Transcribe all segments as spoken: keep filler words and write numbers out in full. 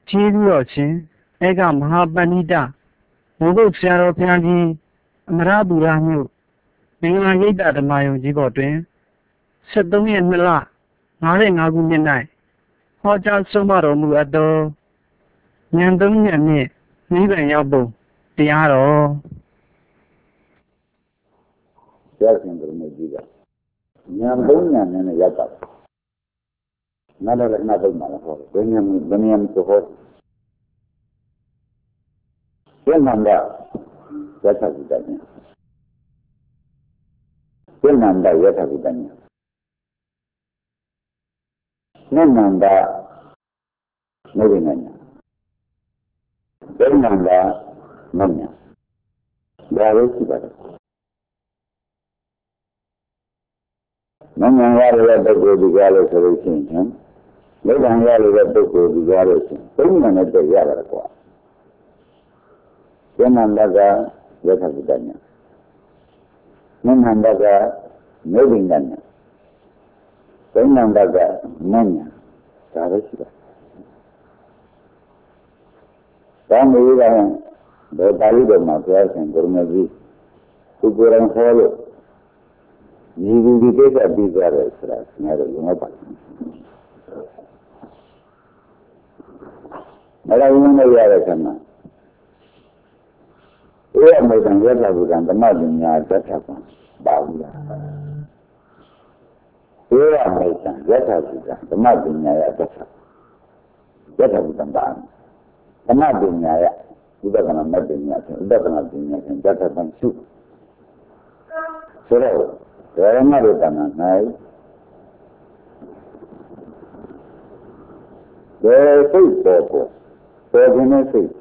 ကျေးဇူးတော်ရှင်ဧကမဟာပဏိတဘုဂုတ်ဆရာတော်ဘုရားကြီးအမရပူရမြို့မင်္ဂလာရိပ်သာဓမ္မယုံကြီးပေါ်တွင်ဆက်သုံးရက်နှစ်လငါး၅ခုနှစ်၌ဟောကြားဆုံးမတော်မူအပ်သောဉာဏ်သုံးဉာဏ်နှင့်နိဗ္ဗာန်ရောက်ပုံတရားတော်ဆရာရှင်တို့မြည်ကြည့်ဉာဏ်သုံးဉာဏ်နဲ့ရောက်တာနားလည်းနားတော့မှာဟောဘယ်ဉာဏ်ဘယ်ဉာဏ်ကိုဟောဉာဏ်မှန်တာယထာဘုဒ္ဓဉာဏ်ဉာဏ်မှန်တာယထာဘုဒ္ဓဉာဏ်ဉာဏ်မှန်တာနိဗ္ဗာန်ဉာဏ်ဉာဏ်မှန်တာမဉာဏ်ဒါပဲရှိပါတယ်မဉာဏ်ရတဲ့ပုဂ္ဂိုလ်ဒီကားလို့ဆိုလို့ရှိရင်နိဗ္ဗာန်ရတဲ့ပုဂ္ဂိုလ်ဒီကားလို့ဆိုရင်သုံးဉာဏ်နဲ့တည်းရတာကွာဉာဏ်မှန်တာကယထာဘုဒ္ဓဉာဏ်ဉာဏ်မှန်တာကနိဗ္ဗာန်ဉာဏ်သုံးဉာဏ်တာကမဉာဏ်ဒါပဲရှိတာဒါမျိုးကဘယ်ပါဠိတော်မှာပြောရှင်ဘုရားကြီးသူကိုယ်တိုင်ခေါ်လို့ဒီဒီဒီကိစ္စပြီးကြတယ်ဆိုတာငါတို့ငါပါမလာရင်မရတဲ့ခါမှာအဲ့အမေတန်ရတာဘုရားဓမ္မပညာတတ်တာပါဘူးလားအဲ့အမေတန်ရတာဘုရားဓမ္မပညာရတတ်တာရတာဘုရားပါဓမ္မပညာရဥဒကနာမပညာဥဒကနာပညာတတ်တာပန်စုဆိုတော့ဓမ္မရတနာ၌ဘယ်စိတ်ပေါ်ပေါ်ပေါ်ခြင်းနဲ့စိတ်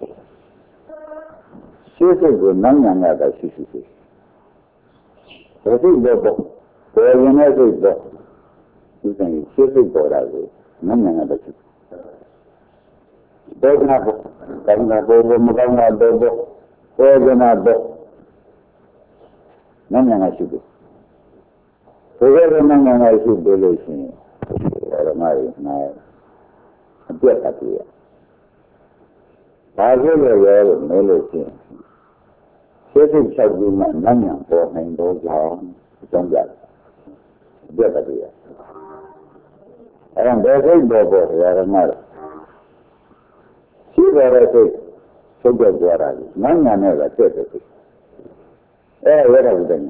ရှိစိတ်ကိုနမ်းညာရတာရှိရှိရှိဘယ်စိတ်ပေါ်ပေါ်ပေါ်ခြင်းနဲ့စိတ်ပေါ်ဒီကနေ့ရှိစိတ်ပေါ်တာကိုနမ်းညာရတာရှိဒေသနာပေါ်ကံနာပေါ်မကံနာပေါ်ပေါ်ပေါ်ခြင်းနာပေါ်နမ်းညာရရှိတယ်ဒီကနေ့နိုင်ငံမှာရှိတယ်လို့ရှိရင်ဓမ္မရနိုင်အပြတ်တတ်တယ်။ဒါဆိုလည်းရလို့မလို့ရှိရင်စိတ်စိတ်ချက်ပြီးမှနိုင်ငံပေါ်နိုင်တော့ကြောင်းအကြောင်းပြတယ်။အပြတ်တတ်တယ်။အဲဒါဘယ်စိတ်ပေါ်ပေါ်ရဓမ္မရရှိတဲ့စိတ်သုတ်ကြကြတာနိုင်ငံနဲ့ကတက်တယ်။အဲရတဲ့ဉာဏ်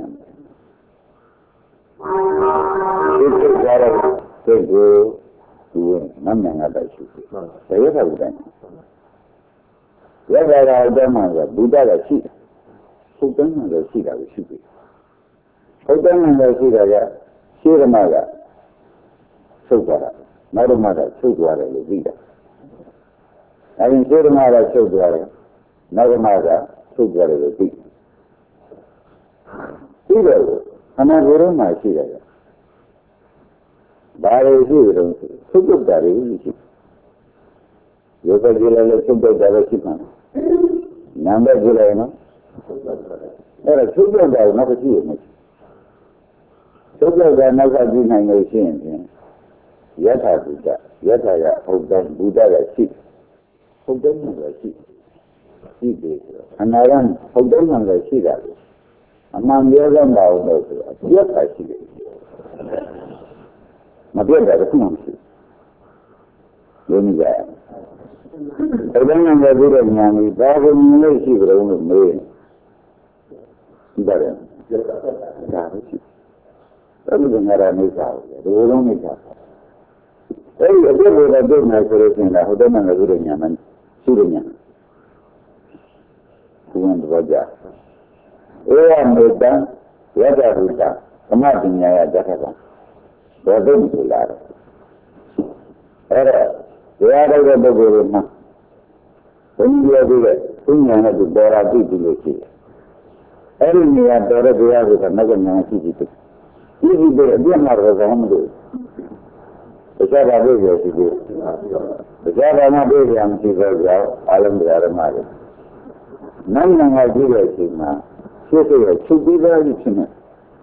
ဒီစိတ်ကြရတဲ့စိတ်ကိုဒီနမ်းနိုင်ငံတိုက်ရှိတယ်။ဒါရတဲ့ဘုရား။ရတဲ့ရာဓမ္မကဘုရားကရှိတယ်။ဘုရားကလည်းရှိတာကိုရှိပြီ။ဘုရားကလည်းရှိတာကရှိဓမ္မကသုတ်သွားတာ။နောက်ဓမ္မကသုတ်သွားတယ်လို့သိတာ။အဲဒီရှိဓမ္မကသုတ်သွားတယ်။နောက်ဓမ္မကသုတ်သွားတယ်လို့သိတယ်။ပြီးတော့အနာဂတ်မှာရှိတယ်ဘာလို့ရှိကြလဲသုတ်တာတွေရှိယောဂကြည့်လိုက်လို့သုတ်တာပဲရှိမှာနာမ်ပဲကြည့်လိုက်နော်အဲ့ဒါသုတ်တာကိုနောက်ကြည့်ရမယ်သုတ်တာနောက်ကကြည့်နိုင်လို့ရှိရင်ယထာဘုဒ္ဓယထာကဟုတ်တယ်ဘုရားကရှိဟုတ်တယ်မှလည်းရှိရှိတယ်အနာရံဟုတ်တယ်မှလည်းရှိတာအမှန်ပြောကြမှာလို့ဆိုတာပြတ်တာရှိတယ်မပြတ်တာကမှမရှိဘူးလို့ကြတယ်ဘယ်လိုလဲပြီးတော့ညာပြီးဘာကိုမြင်လို့ရှိကြလို့မေးတယ်ဒါပဲရှိတယ်ဘယ်လိုငါရနေစားလဲဒီလိုနေစားအဲ့ဒီအပြစ်ကိုတော့ပြတ်နေဆိုလို့ရှိရင်ဟိုတည်းမှလည်းပြီးတော့ညာမှရှိတယ်ညာဘုရားတော်ကြဧဝမေတ္တယတ္တဟုတသမပညာယတ္တကဘောဓိမူလာတယ်အဲ့ဒါတရားတော်တဲ့ပုဂ္ဂိုလ်မှာဘုရားပြောတဲ့ဘုညာနဲ့သူပေါ်လာပြီလို့ရှိတယ်အဲ့ဒီနေရာတော်တဲ့တရားကိုနောက်ကညာရှိကြည့်တယ်ဒီဒီတဲ့အပြတ်မှာတော့ကောင်းမလို့တရားပါလို့ပြောရှိတယ်တရားပါမှပြေးရမရှိတော့ကြောင်းအလုံးတရားဓမ္မတွေနိုင်ငံကကြည့်တဲ့အချိန်မှာရှိစေချုပ်ပြီးသားကြီးဖြစ်နေ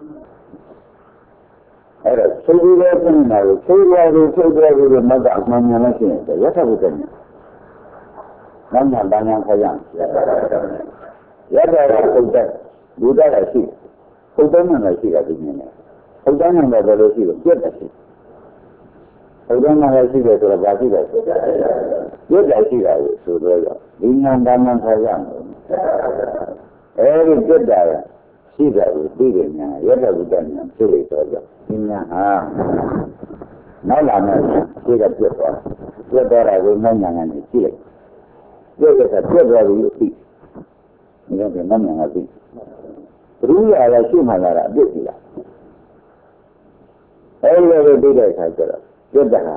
အဲ့ဒါချုပ်ပြီးသားဖြစ်နေတာကိုချုပ်သွားပြီးချုပ်သွားပြီးတော့နောက်ကအမှန်မှန်လို့ရှိရင်ယထာဘုဒ္ဓညာနောက်မှဘာညာခေါ်ရအောင်ရတဲ့ဟုတ်တဲ့ဘုရားလည်းရှိဟုတ်တဲ့မှလည်းရှိတာဒီနည်းနဲ့ဟုတ်တဲ့မှလည်းဘယ်လိုရှိလို့ပြတ်တယ်ရှိဟုတ်တဲ့မှလည်းရှိတယ်ဆိုတော့ဘာရှိတယ်ပြတ်တယ်ရှိတာကိုဆိုတော့ဒီညာဘာညာခေါ်ရအောင်အဲဒီပြတ်တာရှိတယ်ကိုသိတယ်ညာရတဲ့ဘုရားညာဖြစ်လို့ဆိုတော့ဒီညာဟာနောက်လာမယ်ရှိတဲ့ပြတ်သွားပြတ်သွားတာကိုနောက်ညာကနေရှိလိုက်ပြတ်တဲ့ကပြတ်သွားပြီသိဒီလိုကနောက်ညာကသိဘုရားလည်းရှိမှလာတာအပြစ်ကြီးလားအဲဒီလိုသိတဲ့အခါကျတော့ပြတ်တာဟာ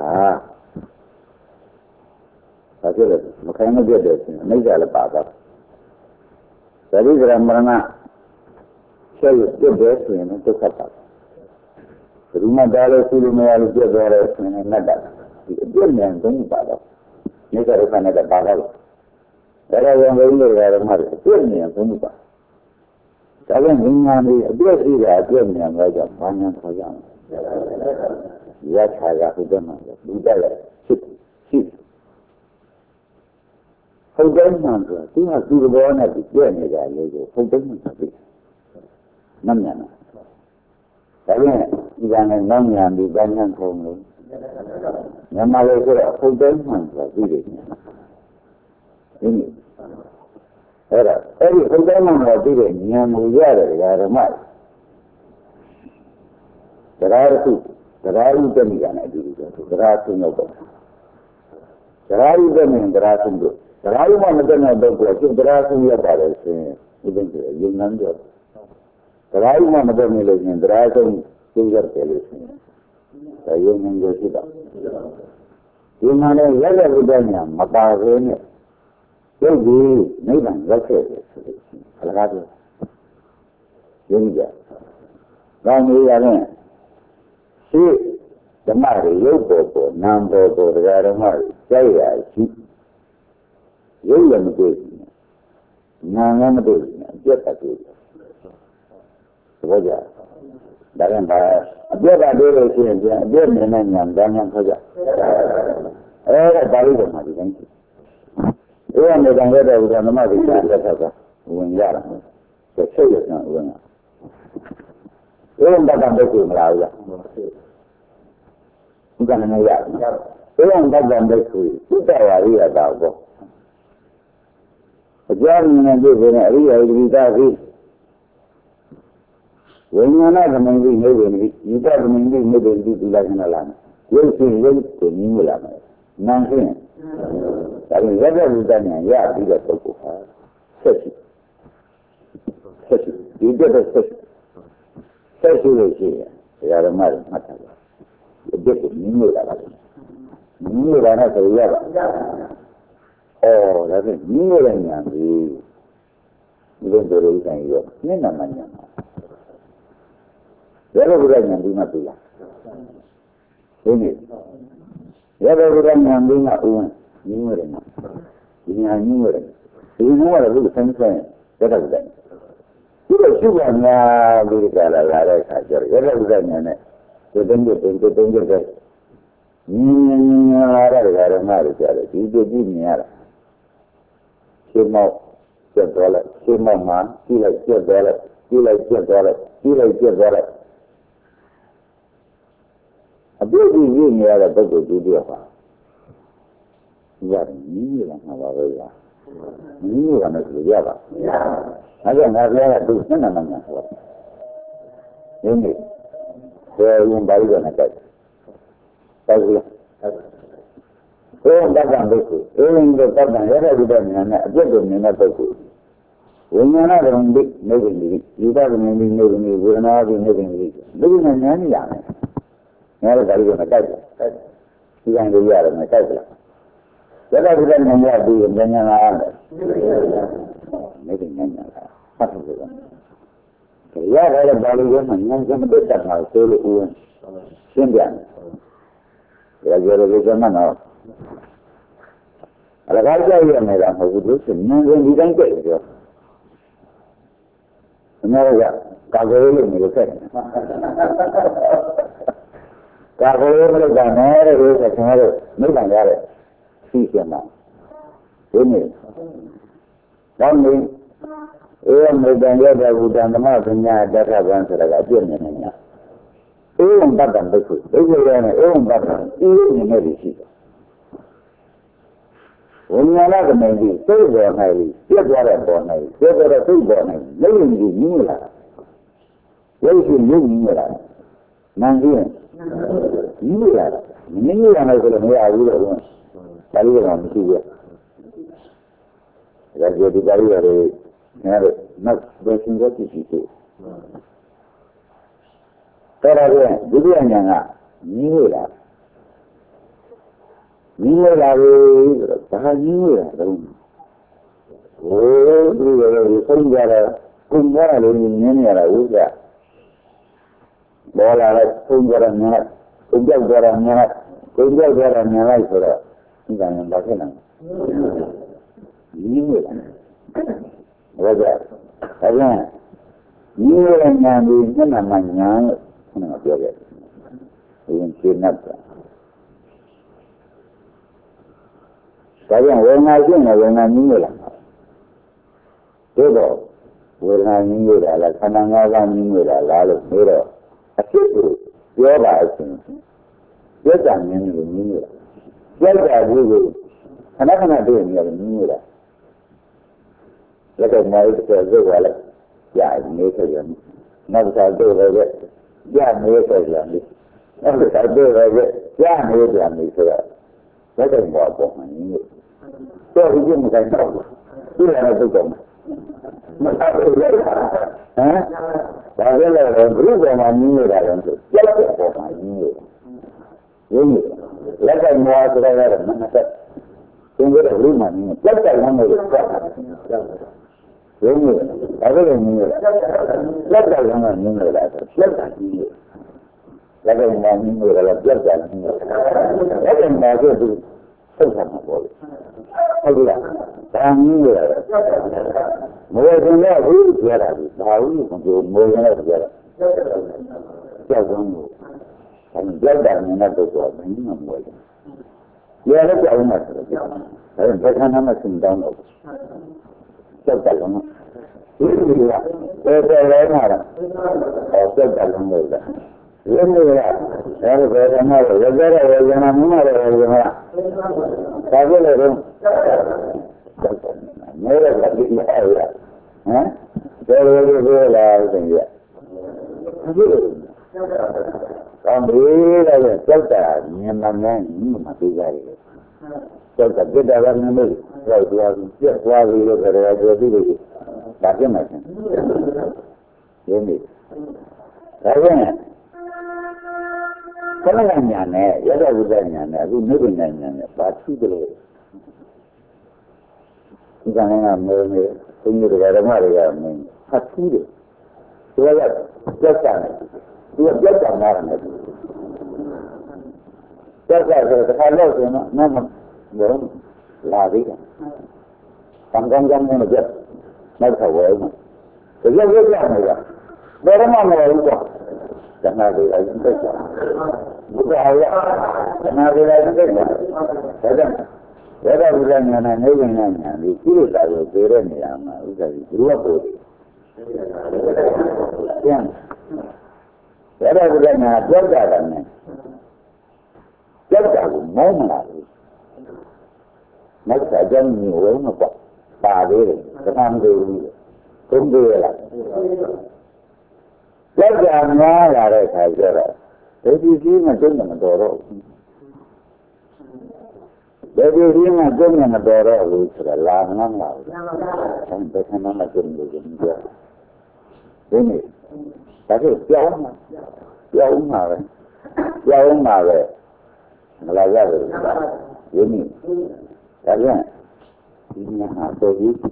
ဘာဖြစ်လဲမခိုင်းမပြတ်တယ်ဆိုရင်အိဋ္ဌာလည်းပါတော့သတိကရမရဏဆက်ရပြတ်တယ်ဆိုရင်ဒုက္ခပါဘုရားဒါလည်းရှိလို့မရလို့ပြတ်သွားတယ်ဆိုရင်ငတ်တာဒီအပြစ်ဉာဏ်သုံးပါတော့နေကြရခနဲ့ပါတော့ဒါတော့ဝင်လို့ရတယ်မှာအပြစ်ဉာဏ်သုံးပါဒါကဉာဏ်ကြီးအပြစ်ရှိတာအပြစ်ဉာဏ်တော့ကြောင့်ဘာဉာဏ်ခေါ်ရအောင်ရထားရဟုတ်တယ်မှာလူတက်လည်းရှိရှိဟုတ်တယ်မှန်ဆိုသူကသူ့ဘောနဲ့သူပြည့်နေတာလေကိုဟုတ်တယ်မှန်ဆိုပြီးနမ်းညာဒါပြန်ဒီကနေ့နမ်းညာပြီးဘာညာခေါ်လို့မြန်မာလိုဆိုတော့ဟုတ်တယ်မှန်ဆိုပြီးတယ်ဒီအဲ့ဒါအဲ့ဒီဟုတ်တယ်မှန်ဆိုပြီးတဲ့ဉာဏ်ကိုရတယ်ဓမ္မတရားတစ်ခုတရားဥပ္ပမိကနဲ့အတူတူပဲတရားသုံးတော့တရားဥပ္ပမိတရားသုံးတော့တရားဥပ္ပမတဲ့တော့ကိုကျတရားသုံးရပါတယ်ဆိုရင်ဒီလိုယုံနမ်းတော့တရားဥပ္ပမတဲ့လို့ရှင်တရားသုံးကျင်းရတယ်လို့ရှင်ဒါယုံနမ်းရရှိတာဒီမှာလည်းရက်ရက်ဥပ္ပညာမပါဘဲနဲ့ရုပ်ကြီးနိဗ္ဗာန်ရောက်ခဲ့တယ်ဆိုလို့ရှင်အလကားပြောယုံကြ။ကောင်းပြီရတယ်ရှိဓမ္မတွေရုပ်ပေါ်ပေါ်နာမ်ပေါ်ပေါ်တရားဓမ္မတွေကြိုက်ရရှိရုပ်လည်းမတွေ့ဘူးနာမ်လည်းမတွေ့ဘူးအပြတ်တတွေ့တယ်သဘောကျဒါကဘာအပြတ်တတွေ့လို့ရှိရင်ပြန်အပြတ်နေနဲ့ညာဉာဏ်ဉာဏ်ခေါ်ကြအဲဒါပါဠိတော်မှာဒီတိုင်းရှိအဲဒါနဲ့တန်ရတဲ့ဥဒ္ဒဓမ္မတွေကြားတဲ့ခါကဝင်ရတာဆက်ဆက်ရအောင်ဝင်ရဘယ်တော့မှတော့မလာဘူးလားဒီကနေ့ရတယ်ဘယ်တော့မှတော့မဆိုဘူးသုတဝါရိယတာပေါ့အကြမ်းဉာဏ်ကြည့်နေအရိယဝိသတိဝိညာဏသမင်ကြီးနေဝင်ပြီးဤတသမင်ကြီးနေဝင်ပြီးဒီလာခဏလာရုပ်ရှင်ရုပ်ကိုမြင်ရလာမယ်နာမ်ရှင်ဒါပြင်ရက်ရက်ဝိသဉာဏ်ရပြီးတဲ့ပုဂ္ဂိုလ်ဟာဆက်ရှိဆက်ရှိဒီတဲ့ဆက်ဆက်ရှိလို့ရှိရင်တရားဓမ္မတွေမှတ်ထားပါအပြစ်ကိုမြင်လို့လာတာမြင်လို့လာတဲ့ဆိုရပါအော်ဒါဖြင့်မြင်ရတဲ့ဉာဏ်ကြီးဒီလိုတို့ဥဆိုင်ရောနည်းနည်းမှဉာဏ်ပါရတဲ့ဘုရားဉာဏ်ပြီးမှသိလားဒီနေ့ရတဲ့ဘုရားဉာဏ်ပြီးမှဥဝင်မြင်ရတယ်နော်ဒီဉာဏ်မြင်ရတယ်ဒီဘုရားလည်းဘုရားဆန်းဆန်းရတဲ့ဘုရားဒီလိုရှိပါများပြီးကြလာလာတဲ့အခါကျတော့ရတဲ့ဥဒ္ဒဉာဏ်နဲ့ဒီတုံးတုံးတုံးတုံးတုံးတဲ့ညီညီလာတဲ့ဓမ္မတွေကြတယ်ဒီကြည့်မြင်ရတာရှင်းမောက်ကျက်သွားလိုက်ရှင်းမောက်မှာကြည့်လိုက်ကျက်သွားလိုက်ကြည့်လိုက်ကျက်သွားလိုက်ကြည့်လိုက်ကျက်သွားလိုက်အပြည့်ကြီးရင်းရတဲ့ပုဂ္ဂိုလ်ဒုတိယပါရတယ်ညီညီလာမှာပါပဲလားညီညီလာမယ်ဆိုရပါအဲ့ဒါငါပြောတာသူစနေမှန်းဟောဒီနေ့ဘယ်ရင်ပါလိမ့်မယ်တိုက်တိုက်ရဘယ်တက္ကံပုဂ္ဂိုလ်အင်းဒီတက္ကံရတဲ့ဒီတဲ့ဉာဏ်နဲ့အပြည့်ကိုမြင်တဲ့ပုဂ္ဂိုလ်ဝိညာဏဓမ္မတိနေပြီဒီတက္ကံနေပြီနေပြီဝေဒနာပြီနေပြီဒီလိုဉာဏ်ဉာဏ်ရမယ်ငါတို့ဒါလေးကိုမတိုက်ဘူးဒီကံလေးရတယ်မတိုက်ဘူးရတဲ့ဒီတဲ့ဉာဏ်ရပြီးဉာဏ်ဉာဏ်လာတယ်နေပြီဉာဏ်ဉာဏ်လာဖတ်လို့ရတဲ့ဘာလို့လဲမှဉာဏ်ကမတက်တာဆိုလို့ဦးရှင်းပြန်တယ်ကြရကြရကြမှာတော့အလကားကြောက်ရနေတာမဟုတ်ဘူးလို့ဆိုဉာဏ်ကဒီတိုင်းကြည့်တယ်အများကကာကွယ်လို့မလုပ်ခဲ့ဘူးကာကွယ်လို့မလုပ်တာနဲ့လို့ဆိုကျွန်တော်တို့မိဘရတဲ့သိချင်တာဒီဒီနေ့ကောင်းပြီအေးမေတ္တာရတဲ့ဘုဒ္ဓဓမ္မပညာတထဗံဆိုတာကအပြည့်နေနေညာအေးဘတ်တံဒုက္ခဒုက္ခရဲ့အေးဘတ်တံအေးနေနေရှိတယ်ဝိညာဏကမင်းကြီးစိတ်ပေါ်၌ပြည့်သွားတဲ့ပေါ်၌ပြည့်သွားတဲ့စိတ်ပေါ်၌လက်ရည်ကြီးမြင်လာရုပ်ရှင်မြင်မြင်လာနာမ်ကြီးမြင်လာမြင်ရမယ်ဆိုလို့မရဘူးလို့ဒါလေးကမရှိဘူးဒါကြဒီပါရီရတယ်နားတော့နတ်ဘယ်ရှင်ကကြည့်ကြည့်တယ်ဒါရတဲ့ဒုတိယညာကမြင်လာမြင်လာပြီဆိုတော့ဒါမြင်လာတော့ဟိုဒီလိုလိုဆုံးကြတာကုန်းသွားလို့မြင်ရတာဥစ္စာဘောလာတဲ့ဆုံးကြတာများကုန်းပြောက်ကြတာများကုန်းပြောက်ကြတာများလိုက်ဆိုတော့ဒီကံဘာဖြစ်လဲမြင်လာဘာကြအဲဒါမြင်ရညာပြီးမျက်နှာမှညာလို့ခဏပြောခဲ့တယ်ဒီရှင်းနေတာဒါကြောင့်ဝေဒနာရှင်းနေဝေဒနာမြင်ရလားတို့တော့ဝေဒနာမြင်ရတာလားခန္ဓာငါးပါးမြင်ရတာလားလို့ပြောတော့အဖြစ်ကိုပြောပါအချင်းပြတ်တာမြင်လို့မြင်ရတာပြတ်တာဘူးကိုခဏခဏတွေ့နေရတယ်မြင်ရတာလက်ကတော့ရုပ်တဲ့ရုပ်ကလည်းကြာနေခဲ့တယ်နောက်တစ်ခါတွေ့လည်းကြာနေခဲ့တယ်နောက်တစ်ခါတွေ့လည်းကြာနေတယ်ဆိုတော့လက်ကတော့ဘောပေါ်မှာမြင်ရတော့ဒီကမတိုင်းတော့သူ့လည်းတော့တော့မထားဘူးလေဟမ်ဒါကြလည်းဘုရားမှာမြင်ရတာလည်းဆိုကြက်တဲ့ပေါ်မှာမြင်ရရင်းလက်ကတော့မောဆိုတော့လည်းမနှက်သင်္ကြန်လူမှမြင်ကြက်တဲ့လမ်းကိုကြောက်ရင်းဒါကြလည်းမြင်ရလက်ကတော့လမ်းကမြင်ရတာဆိုလက်ကမြင်ရလက်ကတော့မြင်ရတာလည်းပြတ်တယ်မြင်ရလက်ကတော့မှာဆိုသူဆက်ဆံမှာပေါ့လေဟုတ်လားဒါမြင်ရတယ်မောဒင်လည်းဘူးပြောတာဒါဘူးမပြောမောဒင်လည်းပြောတာကြောက်ကြလို့အဲဒီကြောက်တာနဲ့တော့တော့မင်းမမွေးတယ်ရရကြောက်မှာဆိုတော့အဲဒီဘယ်ခဏမှစဉ်းစားတော့ကြောက်တယ်လို့ဒီလိုကတော်တော်လေးမှာတော့ကြောက်တယ်လို့လို့ရင်းနေရအဲဒီဘယ်ကမှရကြတဲ့ဝေဒနာမှမရဘူးကွာဒါကြလို့တော့မဲရတာဒီမှာရဟမ်ဒါလိုလိုပြောလာတယ်ကြဒီလိုကောင်းပြီလေကြောက်တာမြင်မှန်းမြင်မှသိကြတယ်ကြောက်တာပြတာကလည်းမလို့ကြောက်သွားပြီးပြက်သွားပြီးလို့ပြောတယ်ပြောပြီးလို့ဒါပြမှာရှင်ရင်းနေဒါကြောင့်ခဏညာနဲ့ရတ္တဝိဒ္ဒညာနဲ့အခုနိဗ္ဗာန်ညာနဲ့ဘာထူးတယ်လို့ဒီကနေ့ကမေးနေဘုန်းကြီးတွေကဓမ္မတွေကမင်းဖတ်ထူးတယ်သူကပြတ်တာတယ်သူကပြတ်တာနားတယ်ပြတ်တာဆိုတော့ခါလို့ဆိုတော့မမဘောလာသေးတယ်ကံကံကံနဲ့ပြတ်နောက်တော့ဝဲမှာတကယ်ပြတ်နေတာဘယ်မှမဟုတ်ဘူးကွာဓမ္မတွေအရင်ပြတ်တာဘုရားရဓမ္မတွေအရင်ပြတ်တာဒါကြောင့်ရတ္တဝိဒ္ဒညာနဲ့နိဗ္ဗာန်ညာဒီကိလေသာကိုပြေတဲ့နေရာမှာဥစ္စာကြီးဘုရားပို့တယ်။ကျန်ရတ္တဝိဒ္ဒညာကြောက်ကြတာနဲ့ကြောက်တာကိုမောမလာဘူး။နောက်ဆက်ကြမြင်ဝဲမပေါ့ပါသေးတယ်သံဃာတွေသုံးသေးလား။ကြောက်ကြများလာတဲ့ခါကျတော့ဒီဒီကြီးမတုံးမတော်တော့ဘူး။ဘယ်လိုရင်းကကျုံးနေမတော်တော့ဘူးဆိုတာလာမလားမလား။ဘယ်ခဏမှကျုံးလို့ပြောဒီနေ့ဒါကကြောင်းမှာကြောင်းမှာပဲကြောင်းမှာပဲမလာရတယ်ဒီနေ့ဒါကြောင့်ဒီနေ့ဟာတော့ရေးကြည့်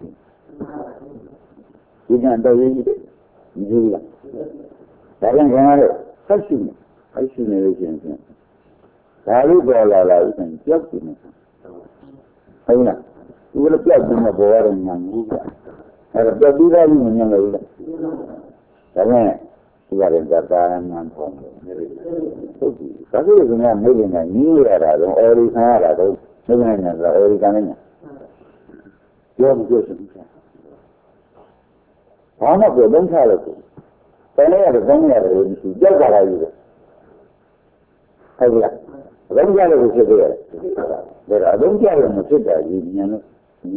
ဒီနေ့တော့ရေးကြည့်ဒီလားဒါကြောင့်ကျွန်တော်တို့ဆက်ရှိနေဆက်ရှိနေလို့ရှိရင်ဒါလို့ပေါ်လာလာဥစ္စာကြောက်နေဟုတ်လားဒီလိုပြောက်နေပေါ်ရတဲ့ညာကြီးကအဲ့တော့ပြောက်ပြီးသားကြီးညာလို့လားဒါနဲ့ဒီကရင်သာသာမှန်ပေါ်တယ်ဟုတ်ပြီဒါဆိုရင်ကမေးနေတာညီးရတာတော့အော်ရီခံရတာတော့မေးနေတာဆိုအော်ရီခံနေညာပြောမပြောစဘူးဘာမှပြောလုံးချလို့တနေ့ရတယ်တနေ့ရတယ်သူကြောက်ကြလာပြီဟုတ်လားအလုံးကြလို့ဖြစ်သေးတယ်ဒါအလုံးကြလို့မဖြစ်တာကြီးညံလို့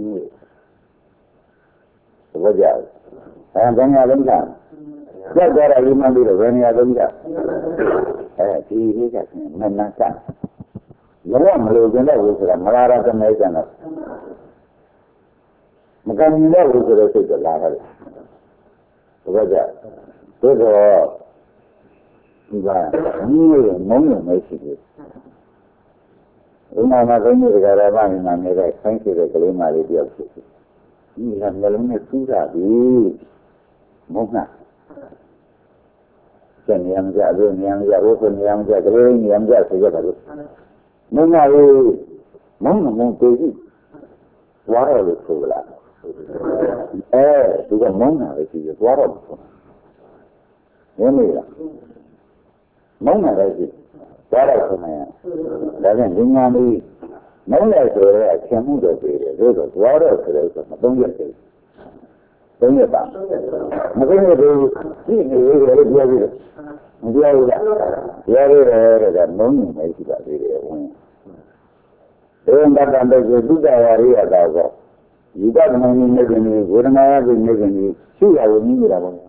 ဒီလိုကြောက်အဲတနေ့လုံးကြကြောက်ကြတာကြီးမှပြီးတော့ဘယ်နေရာလုံးကြအဲဒီလေးကမနက်ကလောမလို့ကျင်တဲ့ဝိဆိုတာမလာရတဲ့မဲကျန်တော့မကံတဲ့ဝိဆိုတဲ့စိတ်ကလာတယ်ဘယ်ကြသို့တော့ဒီကညီရမုန်းရမရှိဘူးဥမာမှာဘုန်းကြီးကလည်းဗာမင်းနေတဲ့ဆိုင်းစီတဲ့ကလေးမလေးတယောက်ဖြစ်တယ်ဒီကနှလုံးနဲ့ထူးတာပြီမုန်းတာကျန်နေရမကြဘူးနေရမကြဘူးဆိုနေရမကြကလေးနေရမကြဆိုကြတယ်လို့မုန်းတာလို့မုန်းမုန်းကိုကြည့်ဝါရလို့ဆိုလာအဲသူကမုန်းတာပဲရှိတယ်ဝါရလို့ဆိုရင်းနေလားမုန်းတာပဲရှိသွားတော့ဆိုနေရဒါပြန်ဉာဏ်ကြီးမုန်းတယ်ဆိုတော့အချင်းမှုတော့ပြေတယ်သို့တော့သွားတော့ဆိုတော့မသုံးရတယ်သုံးရပါမသုံးရဘူးဒီနေရလို့ပြောပြီးမပြောဘူးလားပြောရတယ်တဲ့မုန်းနေမရှိပါသေးတယ်ဝင်ဘယ်မှာတန်တဲ့သုတ္တဝါရိယတာကောဒီကမင်းနေနေနေဝေဒနာရနေနေနေရှုရလို့မြည်ရတာပေါ့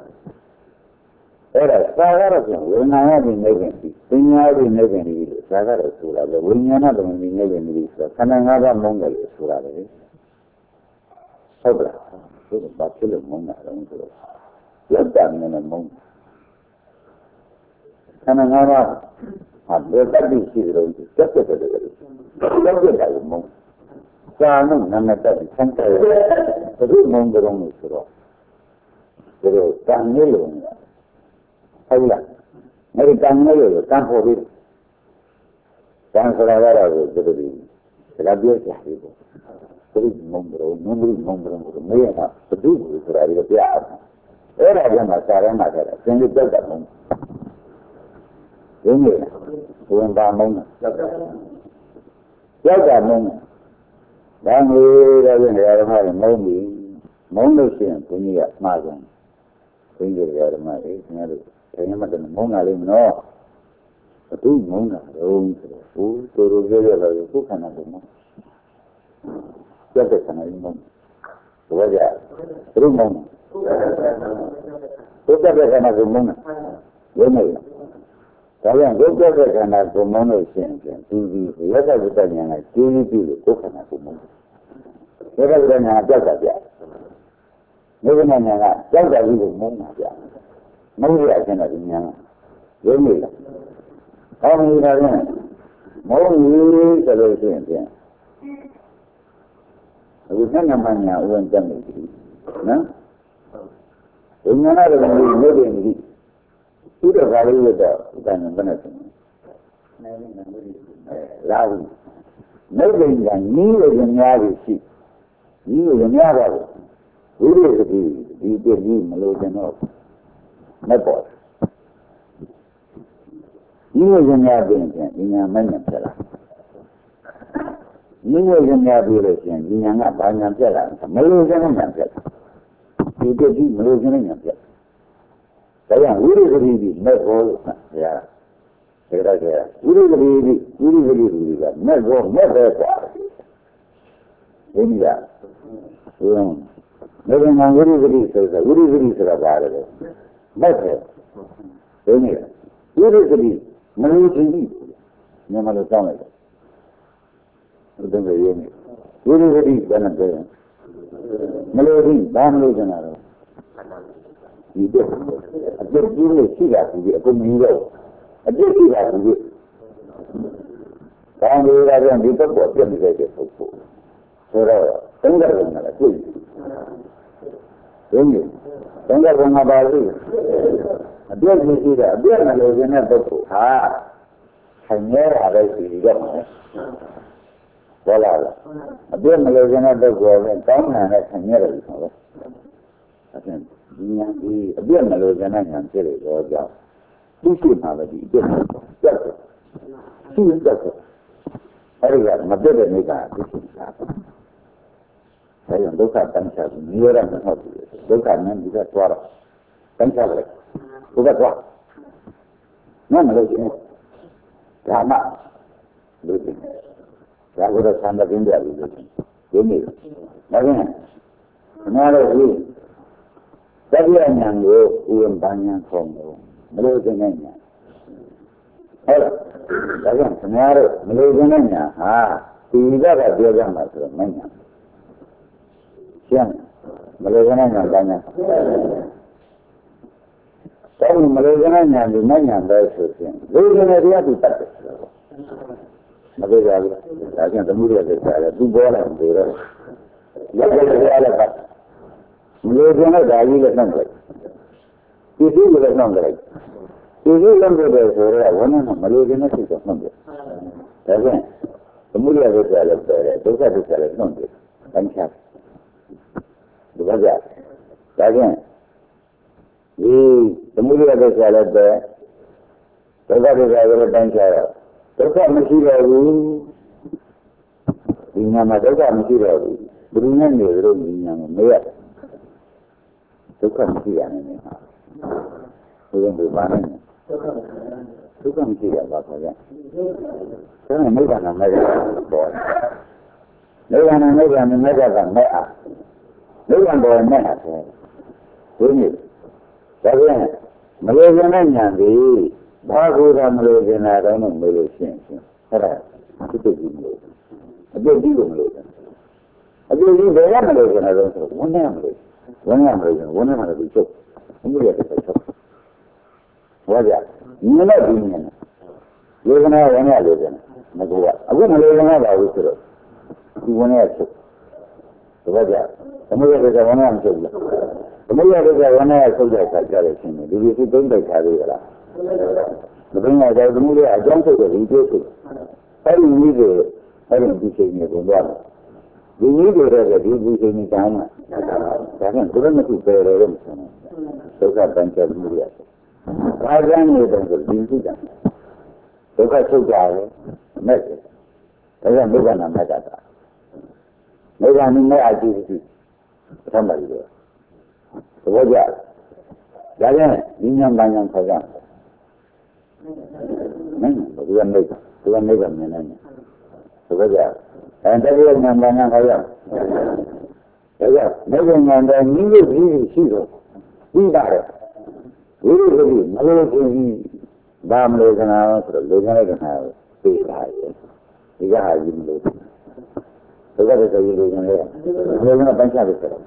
အဲ့ဒါသာရတော့ဝေဒနာရနေနေနေပညာရနေနေနေလို့သာရတော့ဆိုတာလေဝိညာဏတော်နေနေနေဆိုခန္ဓာငါးပါးမုန်းတယ်လို့ဆိုတာလေဟုတ်လားဆိုတော့ဘာဖြစ်လို့မုန်းတာလဲဆိုတော့လက်တံနဲ့မုန်းခန္ဓာငါးပါးဟာဘယ်တတ်ပြီးရှိတယ်လို့စက်တက်တယ်လို့လောက်ရတာမုန်းစာနဲ့နာမည်တက်ပြီးဆန်းတယ်ဘယ်လိုမုန်းကြုံလို့ဆိုတော့ဒီလိုတန်နေလို့ဟုတ်လားအဲ့ဒီတန်နေလို့တန်ဖို့ပြီးတန်ဆိုတာကတော့ဒီလိုဒီဒါပြောကြပြီပေါ့ဘယ်လိုမုန်းကြုံမုန်းလို့မုန်းကြုံလို့မေးရတာဘယ်လိုဆိုတာဒီလိုပြအောင်အဲ့ဒါကမှစာရမ်းမှာကြတယ်သင်္ကြန်တက်တာမုန်းရင်းနေဝင်ပါမုန်းကြောက်တာမုန်းဒါမျိုးတော့ပြင်ဓမ္မတွေမုန်းပြီမုန်းလို့ရှိရင်ဘုန်းကြီးကမှားတယ်ဘုန်းကြီးဓမ္မတွေခင်ဗျားတို့ဘယ်မှတည်းမုန်းတာလိမ့်မနော်ဘသူမုန်းတာတော့ဆိုတော့ဟိုတို့တို့ပြောရတော့ခုခန္ဓာကိုမုန်းကြောက်တဲ့ခန္ဓာကြီးမုန်းဘောကြဘသူမုန်းဘုရားတဲ့ခန္ဓာကိုမုန်းရင်းနေဒါကြောင့်ဒုက္ခတဲ့ခန္ဓာကိုမုန်းလို့ရှိရင်သူဒီရတ္တဝိတ္တဉာဏ်ကကျင်းပြီးပြီလို့ဒုက္ခနာကိုမုန်းတယ်ရတ္တဝိတ္တဉာဏ်ကကြောက်တာပြနိဗ္ဗာန်ဉာဏ်ကကြောက်တာကြီးကိုမုန်းတာပြမုန်းရခြင်းတော့ဒီဉာဏ်ကရင်းနေလားဟောမိတာကမုန်းဘူးဆိုလို့ရှိရင်ပြန်အခုသဏ္ဍာန်မှညာဥဝင်တက်နေပြီနော်ဝိညာဏတော်ကိုမြင်နေပြီသူတော်ကာလေးရတော့ဒါနဲ့ဘယ်နဲ့ဆိုလာဘူးနိဗ္ဗာန်ကနီးရည်များပြီရှိနီးရည်များပါဘူးဝိရိယတိဒီပြည့်ကြီးမလို့ကျွန်တော်မပေါ်နီးရည်များပြင်ပြန်ဉာဏ်မနဲ့ဖြစ်လာနီးရည်များပြီးလို့ရှိရင်ဉာဏ်ကဘာဉာဏ်ဖြစ်လာမလို့ကျွန်တော်ဉာဏ်ဖြစ်လာဒီပြည့်ကြီးမလို့ကျွန်တော်ဉာဏ်ဖြစ်ဒါကြောင့်ဝိရိယတိဒီမဲ့ဘောလို့ဆရာဒါကြတဲ့ဝိရိယတိဒီဝိရိယတိဒီကမဲ့ဘောမဲ့ပဲกว่าဒီကဟိုမေဘင်္ဂဝိရိယတိဆိုဆိုဝိရိယတိဆိုတာပါတယ်မဲ့ပဲဒီနေ့ဝိရိယတိမလို့ချင်းကြီးညမလို့တောင်းလိုက်တယ်ဘုရားရဲ့ဝိရိယတိကလည်းပြောရင်မလို့ဒီဘာမလို့ကျင်တာတော့ဒီတဲ့အပြစ်ကြီးလို့ရှိတာဒီအကုန်ကြီးတော့အပြစ်ရှိတာဒီဘာလို့လဲဆိုဒီတော့ပြတ်နေတဲ့ပုဂ္ဂိုလ်ဆိုတော့သံဃာကလည်းတွေ့တယ်ဒီသံဃာကမှာပါလို့အပြစ်ကြီးရှိတာအပြစ်မလို့ခြင်းတဲ့ပုဂ္ဂိုလ်ဟာဆင်းရဲတာပဲရှိတော့မှာဘောလာလားအပြစ်မလို့ခြင်းတဲ့ပုဂ္ဂိုလ်ကကောင်းတာနဲ့ဆင်းရဲတယ်ဆိုတော့အဲ့ဒါဒီညာဒီအပြည့်မလို့ဉာဏ်ဉာဏ်ဖြစ်လေတော့ကြောင့်သူရှိမှာပဲဒီအပြည့်တက်တယ်ရှိတက်တယ်အဲ့ဒီကမပြည့်တဲ့နေကသူရှိတာဒါကြောင့်ဒုက္ခတန်းချပြီးနိရောဓမဟုတ်ဘူးဒုက္ခနဲ့ဒီကသွားတော့တန်းချလိုက်ဘုရားသွားမမလို့ရှင်ဒါမှလို့ရှင်ဒါကိုတော့သံသင်းပြလို့လို့ရှင်ဒီနေ့ဒါပြန်ငါတို့ဒီတတိယဉာဏ်ကိုဥယျာဉ်ပညာခေါ်လို့မလို့ခြင်းနဲ့ဉာဏ်ဟုတ်လားဒါကြောင့်ငါတို့မလို့ခြင်းနဲ့ဉာဏ်ဟာဒီကကပြောကြမှာဆိုတော့မဉာဏ်ရှင်းမလို့ခြင်းနဲ့ဉာဏ်ပညာတော့မလို့ခြင်းနဲ့ဉာဏ်ဒီမဉာဏ်ပဲဆိုရင်လူခြင်းနဲ့တရားသူတတ်တယ်မပြောရဘူးဒါကြောင့်သမုဒ္ဒရာကိစ္စလည်းသူပေါ်လာတယ်တော့လက်ရရလည်းပတ်မလို့ခြင်းနဲ့ဒါကြီးလည်းနှံ့တယ်ဒီလိုလည်းနှံ့တယ်ဒီလိုလည်းပြောဆိုတော့ဝဏ္ဏမလို့ခြင်းနဲ့စိတ်ကနှံ့တယ်ဒါကြောင့်သမုဒ္ဒရာကိစ္စလည်းပဲဒုက္ခကိစ္စလည်းနှံ့တယ်တန်းချဒီကကြဒါကြောင့်ဒီသမုဒ္ဒရာကိစ္စလည်းပဲဒုက္ခကိစ္စလည်းတန်းချတော့ဒုက္ခမရှိတော့ဘူးဒီညမှာဒုက္ခမရှိတော့ဘူးဘယ်နဲ့နေလို့ဒီညမှာမရဒုက္ခမရှိရနေနေဟာဘုရားဘုရားနဲ့ဒုက္ခမရှိရပါခေါ်ကြဒါနဲ့နိဗ္ဗာန်နဲ့မဲ့ပေါ်နိဗ္ဗာန်နဲ့နိဗ္ဗာန်နဲ့မဲ့ကမဲ့အားနိဗ္ဗာန်ပေါ်မဲ့အားဆိုဒီနေ့ဒါပြန်မလို့ရတဲ့ဉာဏ်သည်ဘာကိုသာမလို့ကျင်လာတော့မလို့ရှင်းရှင်းအဲ့ဒါသူတို့ကြည့်လို့အပြည့်ကြီးကိုမလို့အပြည့်ကြီးဘယ်ကမလို့ကျင်လာတော့ဆိုဝန်နဲ့မလို့ဝန်နဲ့မလို့ဝန်နဲ့မလို့ချုပ်အမှုရတဲ့ချုပ်ဘာကြညနေဒီညနေလေကနာဝန်နဲ့လို့ကျင်မကူကအခုမလို့ကျင်လာပါဘူးဆိုတော့ဒီဝန်နဲ့ချုပ်ဘာကြအမှုရတဲ့ဝန်နဲ့မချုပ်ဘူးသမုဒ္ဒရာကိစ္စဝန်နဲ့ချုပ်တဲ့အခါကျတော့ရှင်းတယ်ဒီလိုသိသုံးတိုက်ထားသေးလားမသိနိုင်တဲ့သမုဒ္ဒရာအကြောင်းချုပ်တဲ့ဒီကျိုးချုပ်အဲ့ဒီနည်းကိုအဲ့ဒီဒီချိန်နဲ့ပုံသွားတယ်ဒီနည်းကိုလည်းဒီဒီချိန်နဲ့တောင်းတာဒါကဘုရားမကူပဲတယ်လို့ဆိုတော့ဒုက္ခတန်ချသမုဒ္ဒရာဘာကြောင့်လဲဆိုဒီစုတာဒုက္ခချုပ်ကြတယ်မဲ့တယ်ဒါကြောင့်နိဗ္ဗာန်မဲ့တာနိဗ္ဗာန်နဲ့အကြည့်ကြည့်ပထမပြီးတော့သဘောကျဒါကြောင့်ဉာဏ်ပညာခေါ်ကြမင်းဘုရားနိဗ္ဗာန်ဘုရားနိဗ္ဗာန်မြင်နေတယ်သဘောကျအဲတကယ်ဉာဏ်ပညာခေါ်ကြဒါကြောင့်နိဗ္ဗာန်ဉာဏ်တဲ့နည်းလို့ပြီးရှိတော့ပြီးပါတယ်ဝိရိယပြီးမလို့ရှိရင်ဘာမလို့ကနာဆိုတော့လူငယ်ကနာသိတာရဲ့ဒီကဟာကြီးမလို့ဒုက္ခတွေဆိုရင်လူငယ်ကလူငယ်ကပန်းချတယ်ဆိုတော့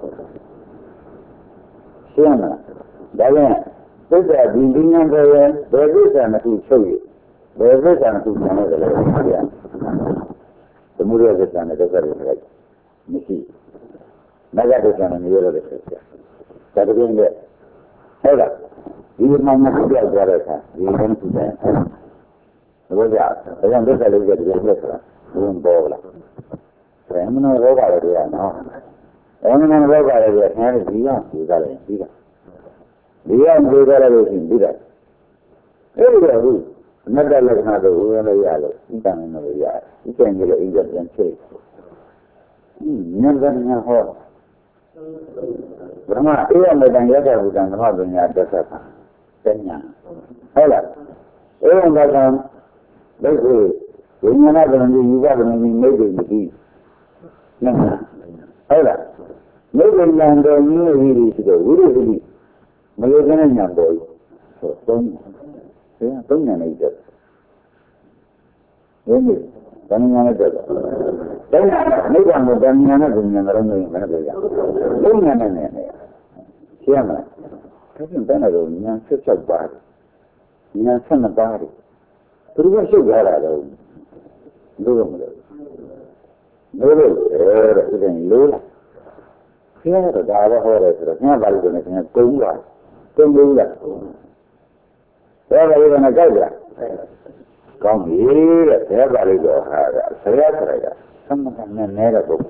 ရှင်းမလားဒါကြောင့်သစ္စာဒီဉာဏ်တွေဘယ်သစ္စာနဲ့သူချုပ်ရဘယ်သစ္စာနဲ့သူဉာဏ်နဲ့လည်းသိရသမုဒ္ဒရာသစ္စာနဲ့ဒုက္ခတွေလိုက်မရှိမဂ္ဂသစ္စာနဲ့နိရောဓသစ္စာဒါတကယ်နဲ့ဟုတ်လားဒီမှာမဖြစ်ကြကြတဲ့အခါဒီကနေ့သူတယ်ဘောကြဒါကြောင့်သစ္စာလေးကတကယ်ဖြစ်တာဘုံပေါ်လာဘယ်မနောရောဂါတွေရနော်ဘယ်မနောရောဂါတွေရခင်ဗျားဒီကဒီကလည်းပြီးတာဒီကမလို့ကြရလို့ရှိရင်ပြီးတာအဲ့ဒီတော့ဘူးအနတ္တလက္ခဏာတို့ဝေလည်းရလို့ဤတန်နေလို့ရတယ်ဤတန်ကြီးလည်းအိမ်ကပြန်ချေဉာဏ်ကဉာဏ်ဟောဘုရားအေးရမေတ္တန်ရတဲ့ဘုရားဓမ္မပညာတက်ဆက်တာတညာဟုတ်လားအေးရမေတ္တန်ဒိဋ္ဌိဝိညာဏပရဏိယူပပရဏိမိတ်တွေမပြီးနော်ဟုတ်လားမိတ်ဉာဏ်တော်ကြီးဝိရိရှိတော့ဝိရိရှိမလို့တဲ့ဉာဏ်ပေါ်ဆိုသုံးတယ်သုံးဉာဏ်နဲ့တက်ဒီနေ့တဏှာနဲ့တက်တော့တဏှာနိဗ္ဗာန်ကိုတဏှာနဲ့ဉာဏ်နဲ့လုံးနေမနဲ့ပြရသုံးဉာဏ်နဲ့နဲ့ရှင်းမလားဒါပြန်တဏှာကိုဉာဏ်ဆက်ချက်ပါတယ်ဉာဏ်ဆက်နှစ်ပါတယ်သူတို့ကရှုပ်ကြတာတော့လို့မလို့လို့လို့အဲ့ဒါဥဒင်လို့ခင်းရတော့ဒါပဲဟောတယ်ဆိုတော့ငါပါလို့နေခင်ကုန်းလာကုန်းလို့လားဒါပဲလည်းနဲ့ကြိုက်လားကောင်းပြီတဲ့ဒါပါလို့တော့ဟာဆရာဆရာသမထနဲ့နဲတဲ့ပုဂ္ဂိုလ်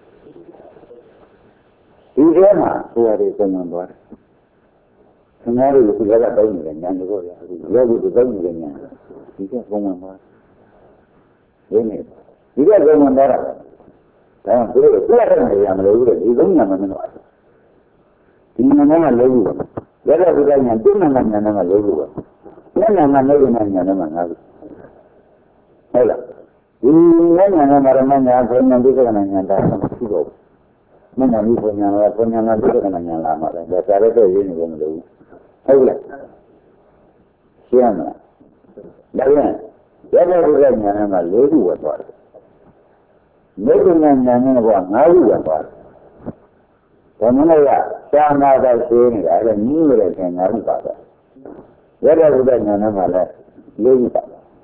ဒီထဲမှာကိုယ်ရည်သုံးသွားတယ်ခဏလေးကိုလည်းတောင်းနေတယ်ညာလို့ရအခုယောဂီကိုတောင်းနေတယ်ညာဒီကပုံမှန်ပါဒီနေ့ဒီကပုံမှန်ပါတာဒါကသူတို့ပြတ်တဲ့နေရာမလို့ဒီသုံးညာမမင်းတို့ဒီနာမကလို့ရတဲ့ဒီကညာတိနာမညာနဲ့လို့လို့ညညာမလို့ညာညာနဲ့ငါဟုတ်လားဒီညညာနဲ့မရမညာဘုံညာဒုက္ခနာညာတာမရှိတော့ဘူးမညာဘူးဘုံညာကဘုံညာကဒုက္ခနာညာလာမှာလေဒါစားရတဲ့ရင်းနေလို့မလို့ဟုတ်လားရှင်းမလားဒါပြန်ရတဲ့ဒီကညာနဲ့မှလေးခုဝတ်သွားတယ်မေတ္တာညာနဲ့ကငါးခုဝတ်သွားတယ်ဒါမှမဟုတ်သာနာတာရှင်းနေတာအဲ့ညီးရတဲ့ငါးခုပါတော့ရတဲ့ဒီကညာနဲ့မှလည်းလေးခုပါ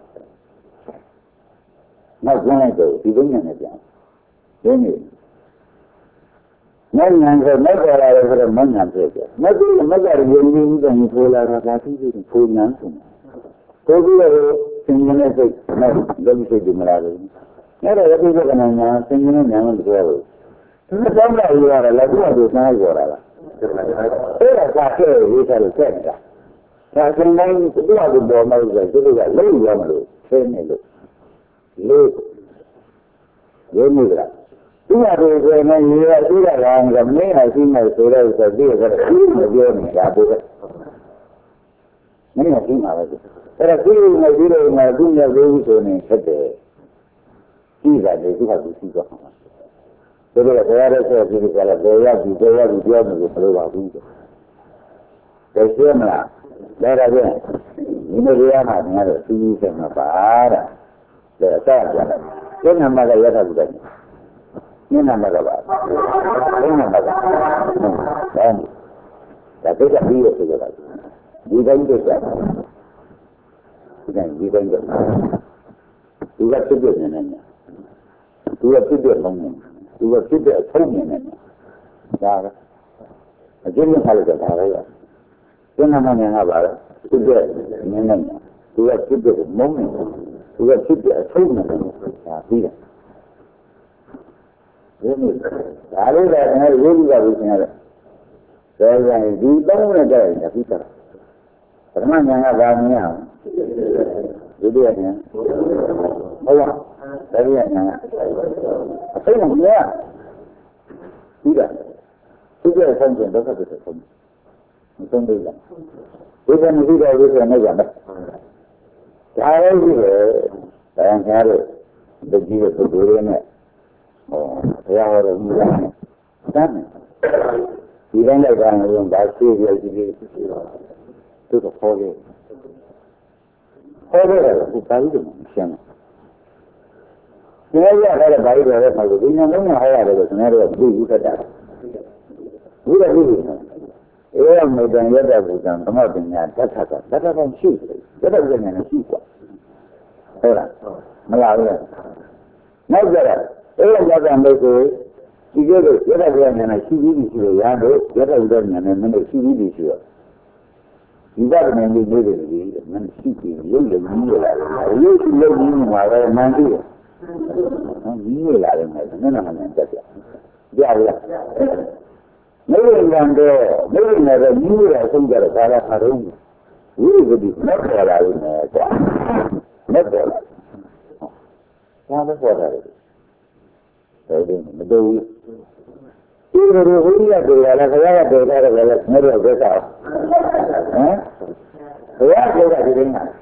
နောက်ကျင်းလိုက်တော့ဒီလိုညာနဲ့ပြန်ရှင်းနေမဉ္ဇဉ်ဆိုမက္ခရာဆိုတော့မဉ္ဇဉ်ဖြစ်တယ်မက္ခရာမက္ခရာယဉ်ကျေးမှုတိုင်းဖိုးလာတာဒါသိသိဖိုးညာဆိုကိုယ်ကြီးရောသင်္ကြန်နဲ့စိတ်နဲ့လုံးစိတ်ဒီမလားဘူးအဲ့ဒါရပိဿကနာညာသင်္ကြန်နဲ့ညာမပြောဘူးသူကတောင်းလာရတာလည်းသူ့အတူစားကြတာလားအဲ့ဒါကကဲရေးထားလို့ဆက်တာဒါစင်တိုင်းသူ့အတူပေါ်မှာဆိုသူကလုံးရမလို့ဆင်းနေလို့လို့ရုံးနေတာသူ့အတူဆိုရင်ရေးရသေးတာကမင်းဟာရှိနေဆိုတော့ဆိုပြီးတော့သူ့မပြောနေတာဘူးမင်းကရှိမှာပဲအဲ့ဒါကိုယ်နဲ့ပြီးတော့ငါသူ့ရဲ့လို့ဆိုနေဆက်တယ်ကြည့်တာလေသူကသူရှိသွားမှာဒါတော့ဘယ်ရတဲ့ဆက်ပြီးကြလားဘယ်ရပြီဘယ်ရပြီပြောမယ်လို့မလိုပါဘူးတဲ့ရှင်းမလားဒါကြပြန်ဒီလိုရမှာငါတို့သူကြီးဆက်မှာပါတဲ့ဒါအစားပြန်တယ်ကျန်မှာကရတာဘူးတဲ့ညနာမှာကပါဘယ်မှာပါဒါဒါတိတ်ကပြီးရဆိုကြတာဒီတိုင်းတိတ်ကဒီတိုင်းဒီတိုင်းတော့သူကဖြစ်ပြနေနေတယ်သူကဖြစ်ပြလုံးနေသူကဖြစ်ပြအထုံးနေနေဒါကအကျဉ်းချလိုက်တာဒါပဲကျင်းနာမငါပါလားဖြစ်ပြနေနေသူကဖြစ်ပြမုန်းနေသူကဖြစ်ပြအထုံးနေဒါပြီးတယ်ဒီနေ့ဒါလေးကငါရိုးပြီးပါဘူးခင်ဗျာဒါကြောင့်ဒီသုံးနဲ့ကြိုက်တယ်ပြီးတာပထမဉာဏ်ကဘာမြင်အောင်ဒုတိယဉာဏ်ဟုတ်လားတတိယဉာဏ်အစိမ့်မမြင်ပြီးတာသူကဆုံးကျင်ဒုက္ခဖြစ်ဆုံးမဆုံးသေးလားဒီကနေ့ဒီတော့ဒီကနေကြမယ်ဒါလည်းရှိတယ်ဒါရင်ကားလို့တကြီးရဲ့ပုဂ္ဂိုလ်တွေနဲ့ဟောဘုရားဟောတော်မူတာနဲ့တမ်းတယ်ဒီတိုင်းလိုက်တာလည်းဘာရှိရရှိရှိသူကခေါ်တယ်ခေါ်တယ်ကဘာလို့လဲရှင်းတယ်ဒီရရတဲ့ဘာလို့လဲဆိုတော့ဒီညလုံးမှာဟောရတယ်ဆိုတော့တော့သူ့ယူခတ်တာဘူးတယ်ဘူးအေးမေတ္တန်ရတဲ့ဘုရားသမပညာတတ်တာတတ်တာကောရှိတယ်တတ်တဲ့ဉာဏ်နဲ့ရှိกว่าဟုတ်လားမလားဘူးနောက်ကြတော့အဲ့ရကြတဲ့မိတ်ကိုဒီလိုရတဲ့ဉာဏ်နဲ့ရှိပြီးပြီဆိုရတော့ရတဲ့ဉာဏ်နဲ့မင်းရှိပြီးပြီဆိုတော့ဒီကနေ့နေနေတယ်လေမင်းရှိပြီရုပ်လည်းကြီးရလာတယ်ရုပ်လည်းကြီးမှာပဲမှန်သေးတယ်ကြီးရလာတယ်မယ်နည်းနည်းမှန်တက်ပြကြရလားမင်းလည်းတော့မင်းလည်းတော့ကြီးရအဆုံးကြတော့ဒါကအားလုံးဝိရဒိမက်ပေါ်လာလို့နဲ့ကွာမက်ပေါ်လာဘာမပေါ်လာလဲဒါမတော်ဘူးဒီလိုဝိရိယတွေလည်းခရရတွေလည်းလည်းမရဘူးကောဟမ်ဘုရားပြောတာဒီလိုလား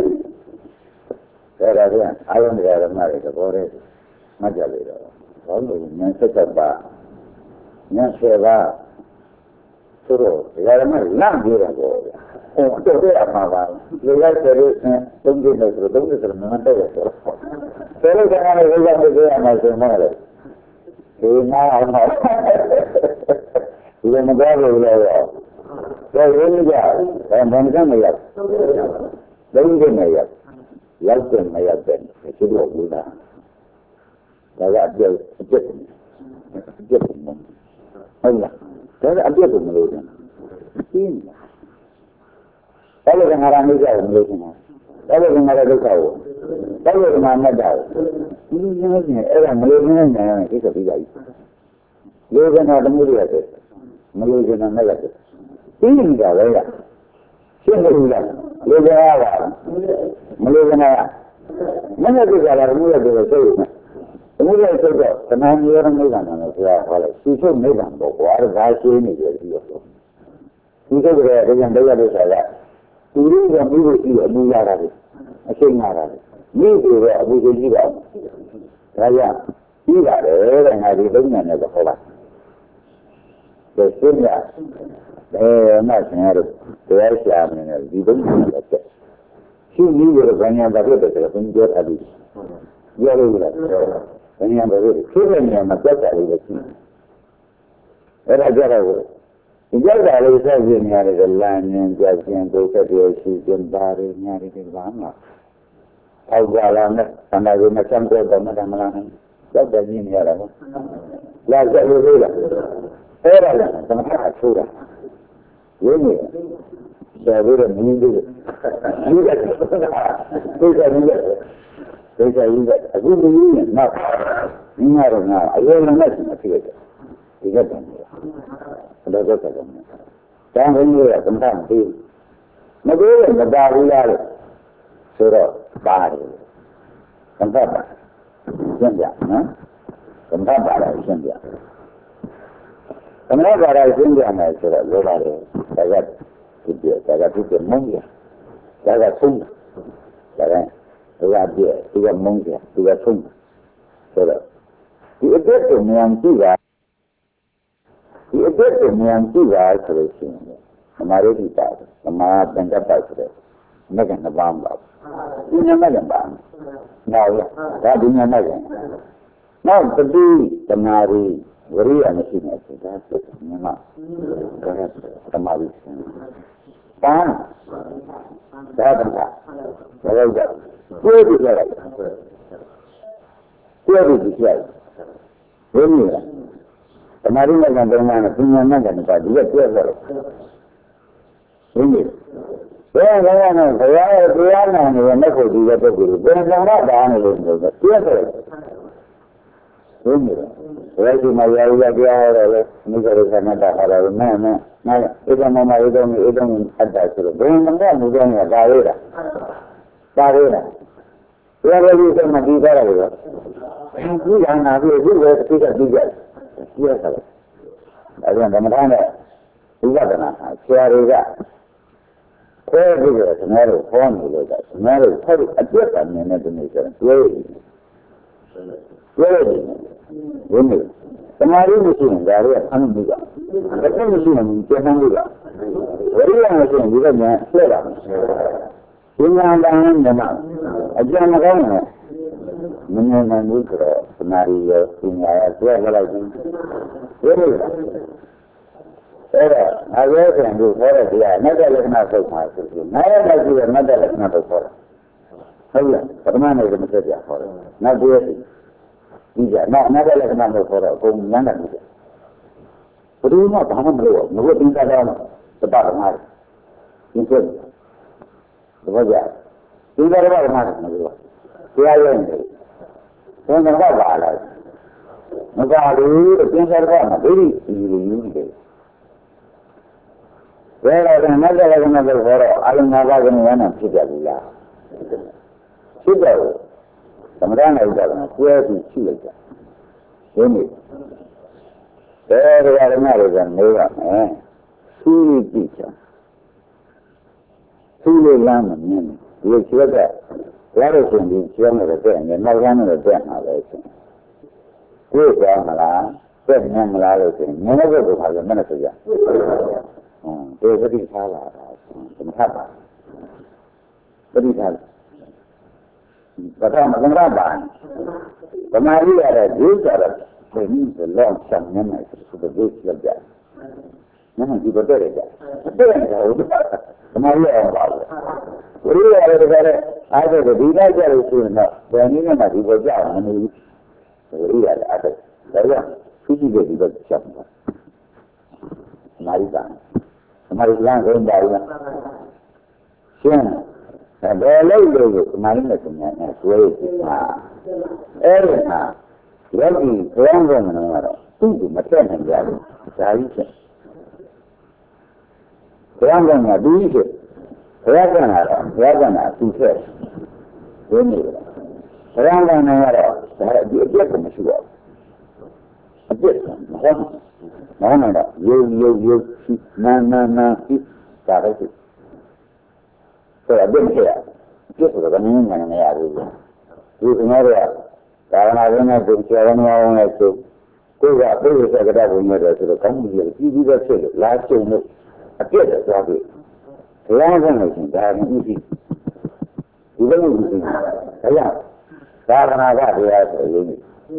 ဒါဒါပြန်အာရုံတရားဓမ္မတွေသဘောတည်းမှတ်ကြလေတော့ဘာလို့ဉာဏ်ဆက်သက်ပါဉာဏ်ဆယ်ပါဆိုတော့တရားဓမ္မလမ်းပြောတာပေါ့ဗျာဟိုတော့တဲ့အမှားပါဒီလိုက်ဆိုလို့သုံးကြည့်လို့ဆိုတော့သုံးကြည့်ဆိုတော့မတက်ရဆိုတော့ဆယ်လို့ကလည်းဘုရားပြောရမှာဆိုမှလည်းဒီနာအောင်ပါဒီမကောင်းလို့လည်းတော့ဒါရင်းကြအဲမန်ကမရသုံးကြည့်မရရောက်တယ်မရတဲ့သူတို့ကဒါဒါကအပြည့်အပြည့်အပြည့်ဟုတ်လားဒါကအပြည့်ကိုမလို့တယ်ရှင်းလားဒါလည်းငါရမ်းကြတယ်မလို့ရှင်ဒါလည်းငါရဒုက္ခကိုဒါလည်းငါမတ်တာကိုဒီလိုမျိုးချင်းအဲ့ဒါမလို့နေနေနေကိစ္စပြီးပါပြီလေကနာတမှုတွေရတယ်မလို့ရှင်နဲ့လည်းပြီးနေတာပဲရရှင်းလို့လားလေကနာကမလို့ကနာမနဲ့ကိစ္စလာမှုရတယ်ဆိုရင်သမုဒ္ဒရာဆိုတော့သမာဓိရောနိဗ္ဗာန်ကိုဆရာဟောလိုက်ရှိချုပ်နိဗ္ဗာန်ပေါ့ကွာဒါရှိနေတယ်ပြီးတော့ဒီကိစ္စကတကယ်တရားလို့ဆိုတာသူတို့ကမိဖို့ရှိအမှုရတာလေအချိန်ရတာလေမိဆိုတော့အမှုကြီးကြီးပါဒါကြောင့်ပြီးပါတယ်တဲ့ငါဒီလုံးနဲ့တော့ဟောပါဒါရှင်းရအဲမှဆင်ရတော့တရားရှာနေတယ်ဒီလုံးနဲ့တော့ရှိနေရတဲ့ဘဏ္ဍာဘာဖြစ်တယ်ဆိုတော့ဘုန်းကြီးပြောထားပြီးပြောလို့ရတယ်ဘယ်ညာဘယ်လိုဖြစ်တဲ့နေရာမှာပြတ်တာလေးပဲရှိအဲ့ဒါကြတော့ဒီကြောက်တာလေးဆက်ပြနေရတယ်လမ်းညင်ကြခြင်းဒုက္ခတွေရှိခြင်းပါရညာတွေဘာမှအောက်ကြလာနဲ့ဆန္ဒကိုမချမ်းတော့တော့မမလားကြောက်တယ်ကြီးနေရတာဟုတ်လာကြလို့လို့လားအဲ့ဒါလည်းသမထအချိုးတာရင်းနေတယ်ပြီးတော့မြင်းတို့မြင်းတယ်သိကြမြင်းတယ်သိကြရင်အခုမြင်းနဲ့နောက်မြင်းရတော့ငါအရင်ကလည်းမဖြစ်ခဲ့ဒီကတည်းကဘယ်လိုလုပ်ကြလဲတန်ခင်းရသမထမပြီးမပြီးရင်မပါဘူးလားလို့ဆိုတော့ပါတယ်သမထပါရှင်းပြနော်သမထပါလာရှင်းပြသမထပါလာရှင်းပြမယ်ဆိုတော့လောပါတယ်ဒါကဒီပြဒါကဒီမုန်းရဒါကဆုံးဒါကဒီကပြဒီကမုန်းရဒီကဆုံးဆိုတော့ဒီအတက်ကိုမြန်ကြည့်တာဒီအတက်ကိုမြန်ကြည့်တာဆိုလို့ရှိရင်သမာဓိတိတာသမာသင်္ကပ္ပဆိုတဲ့မကနှစ်ပါးပါဒီညမကပါနောက်ဒါဒီညမကနောက်တတိသမာဓိဝရိယမရှိနေဆိုတာဆိုမြင်မှာဒါကသမာဓိပန်းသာသနာဘယ်လိုလဲကိုယ်ကြည့်လိုက်ကိုယ်ကြည့်လိုက်ဘယ်နည်းလဲသမာဓိနဲ့ကံတော်မှာပညာနဲ့ကံပါဒီကပြည့်သွားတယ်ဘယ်နည်းဘယ်လိုလဲနော်ဘုရားရဲ့တရားနာနေတဲ့လက်ကိုဒီကပုဂ္ဂိုလ်ဘယ်ကံတော့တာနေလို့ဆိုတော့ပြည့်သွားတယ်ဘယ်နည်းလဲဘယ်ဒီမှာရာရတရားဟောတယ်လေမိဂရကနတာဟောတယ်နဲ့နဲ့နဲ့ဧကမမဧကမဧကမအတ္တဆိုတော့ဘယ်မှာမူကြောင်းကဒါလေးလားဒါလေးလားဘယ်လိုလဲမဒီကြရတယ်လို့ဒီကနာပြီးဒီလိုသိတာသိကြတယ်ပြည့်သွားတယ်အဲဒါကမ္မထာနဲ့ဝိပဿနာဆရာတွေကခွဲပြီးတော့ကျွန်တော်တို့ဟောနေလို့ကကျွန်တော်တို့ဆက်အပြတ်အမြင်နဲ့ဒီနေ့ဆိုရင်တွေ့တွေ့တယ်ဘယ်လိုသမာဓိမရှိရင်ဒါတွေအမှန်ဘူးကတကယ်မရှိရင်ကျန်နေဘူးကဝိရိယမရှိရင်ဒီကမြန်ဆွဲတာဒီညာတန်နဲ့မှာအကျဉ်းမကောင်းဘူးမမြင်နိုင်ဘူးဆိုတော့သမာဓိရောပညာရောဆွဲလိုက်တယ်ဘယ်လိုလဲအဲ့ဒါအဝဲဆံတို့ခေါ်တဲ့တရားနတ္တလက္ခဏာသုတ်မှာဆိုပြီးနာရတဲ့ကြည့်ရနတ္တလက္ခဏာသုတ်ခေါ်တာဟုတ်လားပထမနေ့ကမဆက်ပြခေါ်တယ်နောက်တစ်ရက်ဒီကနောက်နတ္တလက္ခဏာသုတ်ခေါ်တော့အကုန်လမ်းတာကြည့်ဘယ်သူမှဘာမှမလုပ်ဘူးငါကတင်တာတော့တပတ်မှန်းဒီဆိုတော့ကြာဒီကတော့ဘာမှမလုပ်ဘူးတရားရုံးတယ်ဘယ်မှာပါလာမပါဘူးသင်္ခါရကမှာဒိဋ္ဌိစီလိုယူနေတယ်ဘယ်တော့နတ်တဲ့ကနေ့တော့ဟောတော့အလုံးငါးပါးကနေရမ်းဖြစ်ကြပြီလားဖြစ်တယ်သမထနဲ့ဥဒ္ဒနာကျွဲပြီးရှိလိုက်တာဒီနေ့ဘယ်တော့ရမလို့ကနေရမယ်သူ့ကြည့်ချင်သူ့လိုလမ်းမမြင်ဘူးဒီကျွဲကရရရှင်ဒီကျွဲနဲ့တဲ့နဲ့နောက်ကမ်းနဲ့တဲ့မှာပဲရှင်ကိုယ်ကြောင်းမလားတဲ့မြင်မလားလို့ဆိုရင်မြင်တဲ့ဘက်ကဘာလဲမနဲ့ဆိုကြဟွန်းဒီပဋိထားလာတာသမထပါပဋိထားပထမကံရပါဗမာရီရတဲ့ဒီကြတော့ဒီနည်းလောက်ဆံနေတယ်ဆိုတော့ဒီလောက်ကြနည်းဒီဘက်တဲ့ကြတဲ့ဟုတ်ဗမာရီရပါဘူးဝိရိယရတဲ့ကလည်းအားတဲ့ဒီလိုက်ကြလို့ဆိုရင်တော့ဘယ်နည်းနဲ့မှဒီဘက်ကြမနေဘူးဝိရိယရအားတဲ့ဒါကြောင့်သူကြည့်တဲ့ဒီဘက်ချက်ပါမာရီတာသမာဓိလမ်းဆုံးပါဘူးရှင်းဘယ်လိုလို့သမာဓိနဲ့ပညာနဲ့ဆွဲရတာအဲ့ဒါဟာယောဂီဘုရားကမလို့တော့သူ့ကိုမထက်နိုင်ကြဘူးဒါကြီးဖြစ်ဘုရားကငါသူကြီးဖြစ်ဘုရားကငါတော့ဘုရားကငါသူ့ဖြစ်ဘယ်လိုလဲ Orang yang nanya saya dia dia pun masih buat. Dia mana mana mana yo yo yo na na na cara itu. Saya dia dia dia sudah kan ini yang nanya itu. Itu sebenarnya karena adanya pencarian orang itu, kau tak perlu saya kata punya itu kamu dia ini juga sih lagi ini dia dah suatu. Orang yang itu dah ini juga ini saya karena apa dia ini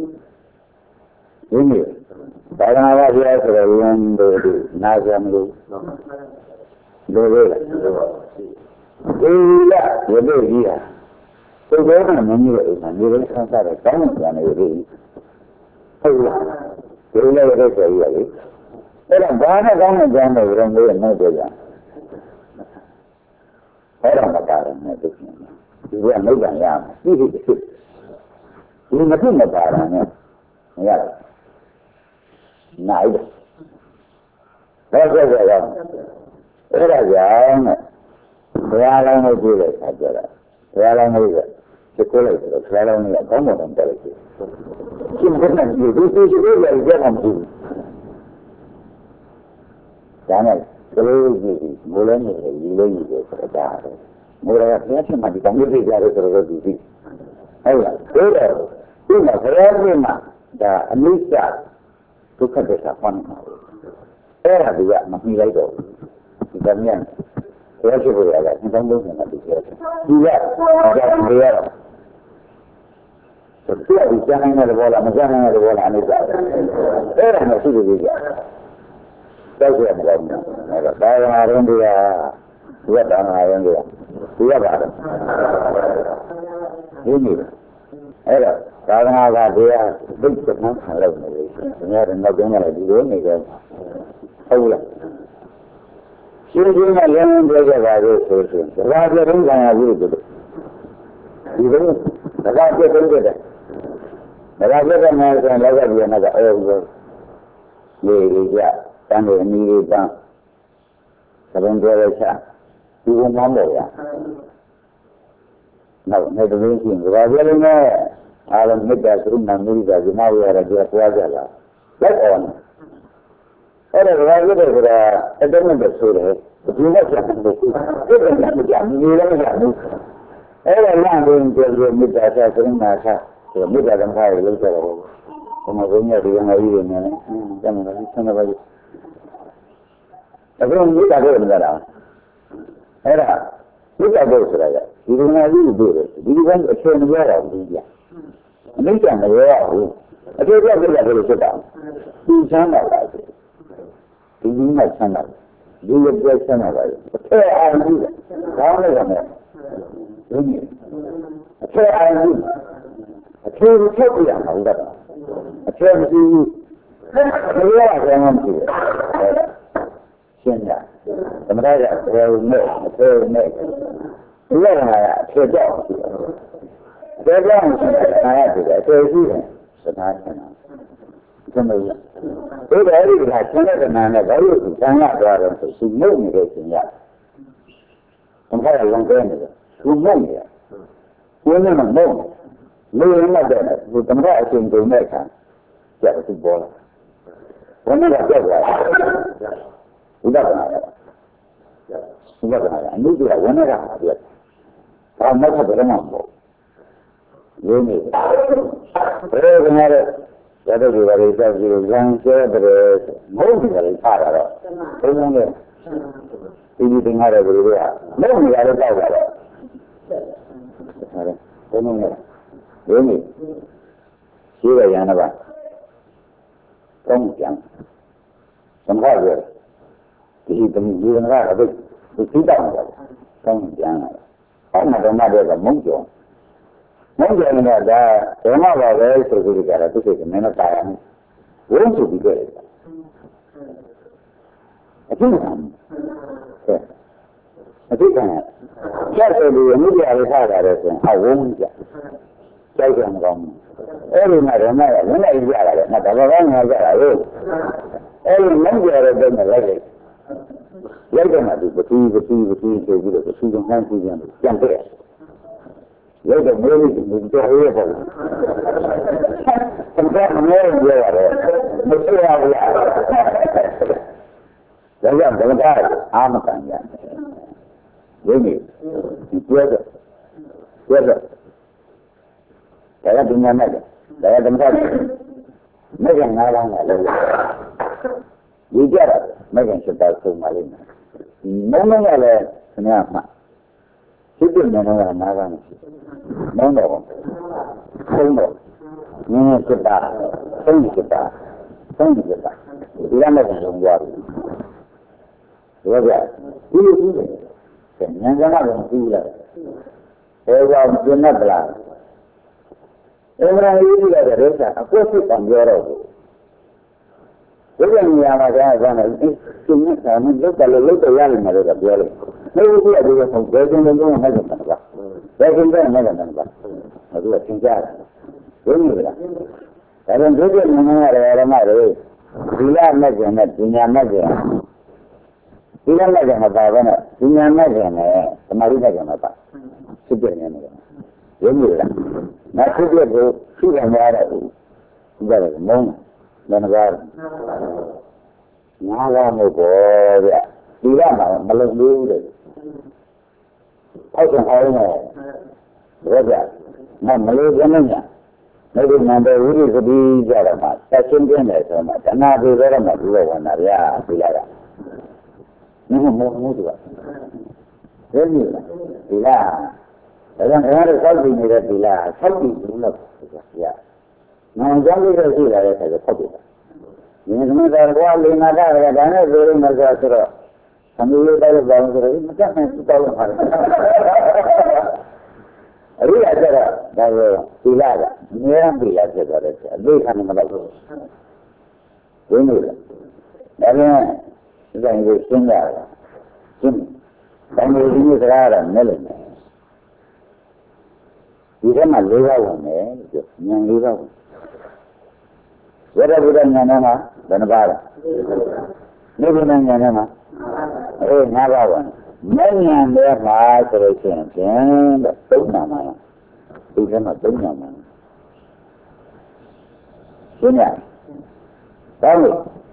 ini karena apa dia yang itu nazam itu dulu iya dia dia sebenarnya menurut saya dia sangat kamu yang ini Allah dia ada saya ini orang banyak banyak banyak orang dia nak dia orang macam itu dia nak dia ini ini macam mana ya naik berapa orang orang yang orang itu dia saja orang itu sekolah itu orang itu kamu orang itu sebenarnya itu itu juga dia mampu jangan kalau ini mulai mulai itu terjadi mulai macam macam kami bicara terjadi ayah kalau ini kerana dah Malaysia tu kan desapan era juga masih lagi tu damian saya cuba ada kita belum nak bicara juga ada dia setiap bicara yang ada bola macam yang ada bola ni era masih juga saya cuba macam ada saya orang dia dia dah orang dia dia ada ini era karena ada dia bentuk macam lain ni sebenarnya nak dengar lagi ni kan awal Sehingga yang dia baru selesai. Raja pun jangan begitu. Itu, raja pun beda. Raja kan macam raja dia nak oh, ni dia, kan ni dia, sebelum dia macam, itu mana ya? Nah, ni tu mungkin. Raja ni alam ni dah turun nanti dah jemaah raja kuasa lah. Like on. Orang raja tu berada, ada mana bersur है, juga jangan bersur, itu jangan jangan, ni lah jangan. Orang yang berjual muda saya sering nasihat, muda kan saya lu cakap, kemudian dia yang lagi ni, jangan lagi sana lagi. Tapi orang muda ada benda lah, era, muda bersur aja, itu lagi bersur, jadi kan macam ni ada dia, ni jangan ada, ada dia berada bersur dah, jangan ada. Ini macam mana? Dia macam mana? Saya ini, kamu ni ini, saya ini, saya itu yang ada. Saya ini, saya yang ada. Siapa? Sebenarnya saya ini, saya ini, saya ada. Saya jauh. Saya jauh. Saya ada. Saya ini, sebenarnya. Sebenarnya, itu hari kita cakap mana baru sangat orang tu semua ni kerja. Sampai orang kaya ni, semua ni, semua mana mau, lepas mana dah, bukan mereka yang tu mereka, siapa tu bola, mana dah siapa, sudah kenal, sudah kenal, ini dia mana dah dia, kalau mereka beramah, ini, mereka kenal. Jadi kita bisa bilang sebenarnya mau kita lihat ada, kemudian ini dengar ada berbeda, mau kita ada tahu ada, ada, kemudian ini siapa yang apa, kemudian sampai dia, jadi kemudian ada itu tidak ada, kemudian ada, ada mana ada mungkin. Mungkin ni ada, semua bagai sesuatu cara tu sih, mana tahu, orang tu juga. Itu kan, itu kan. Jadi ni dia ada ada tu, awam je. Jadi kan kamu, eh mana mana mana ini ada, mana orang ada ada. Eh mana ada ada lagi. Lagi mana tu, betul betul betul betul betul betul jangan tu jangan, jangan. Lấy được mấy mình cho hết rồi. Không có mấy người rồi. Một số là đấy là người ta am cảnh vậy. Với gì? Chưa được. Chưa được. Đấy là dunia này. Đấy là chúng ta. Mấy cái nào đang là lâu. Vì vậy đó, mấy cái sự tạo sự mà lên. Mấy mấy là nghe mà. Chỉ biết là nó là nào đang. Nó đâu. Không đâu. Nghe sự tạo. Không sự tạo. Không sự tạo. Thì là mấy cái dùng qua. Rồi vậy. Cứ như thế. Cái nhân dân nào cũng cứ là. Thế vào chuyện này là. Em ra đi là để ra. Có sự cảm giác rồi. Thế là nhà mà ra ra này. Chúng nó là mình lúc là lúc tôi ra mà được gặp rồi. Nếu như là được không. Thế chúng tôi không hay được làm vậy. Thế chúng tôi không hay làm vậy. Nó là chính xác. Đúng như vậy. Thế nên thế thì mình nghe rồi là mà rồi. Vì là mấy cái này. Vì nhà mấy cái. Vì là mấy cái này bà vậy nè. Vì nhà mấy cái này. તમારી mấy cái này bà. Sức biệt nhà này. Đúng như vậy. Nó sức biệt của. Sức biệt nhà này. Bây giờ mông. Nên là nhà ra một bộ vậy. Vì là mà mà lên lưu được. Thôi chẳng hỏi này. Rồi vậy. Mà mà lưu cái này nhỉ. Nếu như mà tôi uống thì đi ra là mà. Ta xin cái này thôi mà. Ta nào đi ra là mà. Đi ra là ra. Đi ra là. Nhưng mà muốn muốn được. Thế như là. Đi ra. Thế nên em đã có gì này đi là. Sắp đi cũng được. Dạ. Mà giống như thế gì là phải là sắp đi. Nhưng mà ta qua lên mà ra là đã nói rồi mà ra rồi. Thằng yêu ta là bảo rồi. Mà chắc là tôi là phải. Ở đây là đó là đi là मेरा भी là से करे थे देखने में लगा वो नहीं है अरे जाएंगे सिंगा सुन जाएंगे ये करा रहा है नहीं इधर ना लेगा वो नहीं जो यहाँ लेगा वो वेरा वेरा यहाँ ना धन्यवाद नहीं भी नहीं यहाँ ना अरे ना बाबा मैं यहाँ मेरा मार करे थे क्या तो ना माया इधर ना तो ना माया सुनिए ताऊ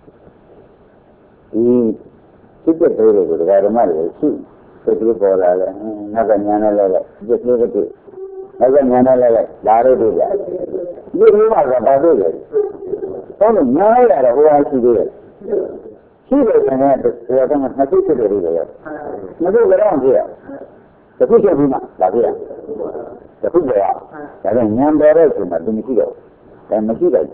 ये कितने पेरे को लगा रहा है सी तो ये बोला है ना गन्याना लगा जिसने को तो ना गन्याना लगा दारू दे दिया ये नहीं मार रहा दारू दे तो ना ही आ रहा वो ऐसी दे सी लेते हैं तो ये तो मतलब किसी दे रही है ना तो गरा हो गया तो कुछ भी ना लगा तो कुछ गया अरे न्याम दे रहे थे ना तुम किसी को क्या मशीन है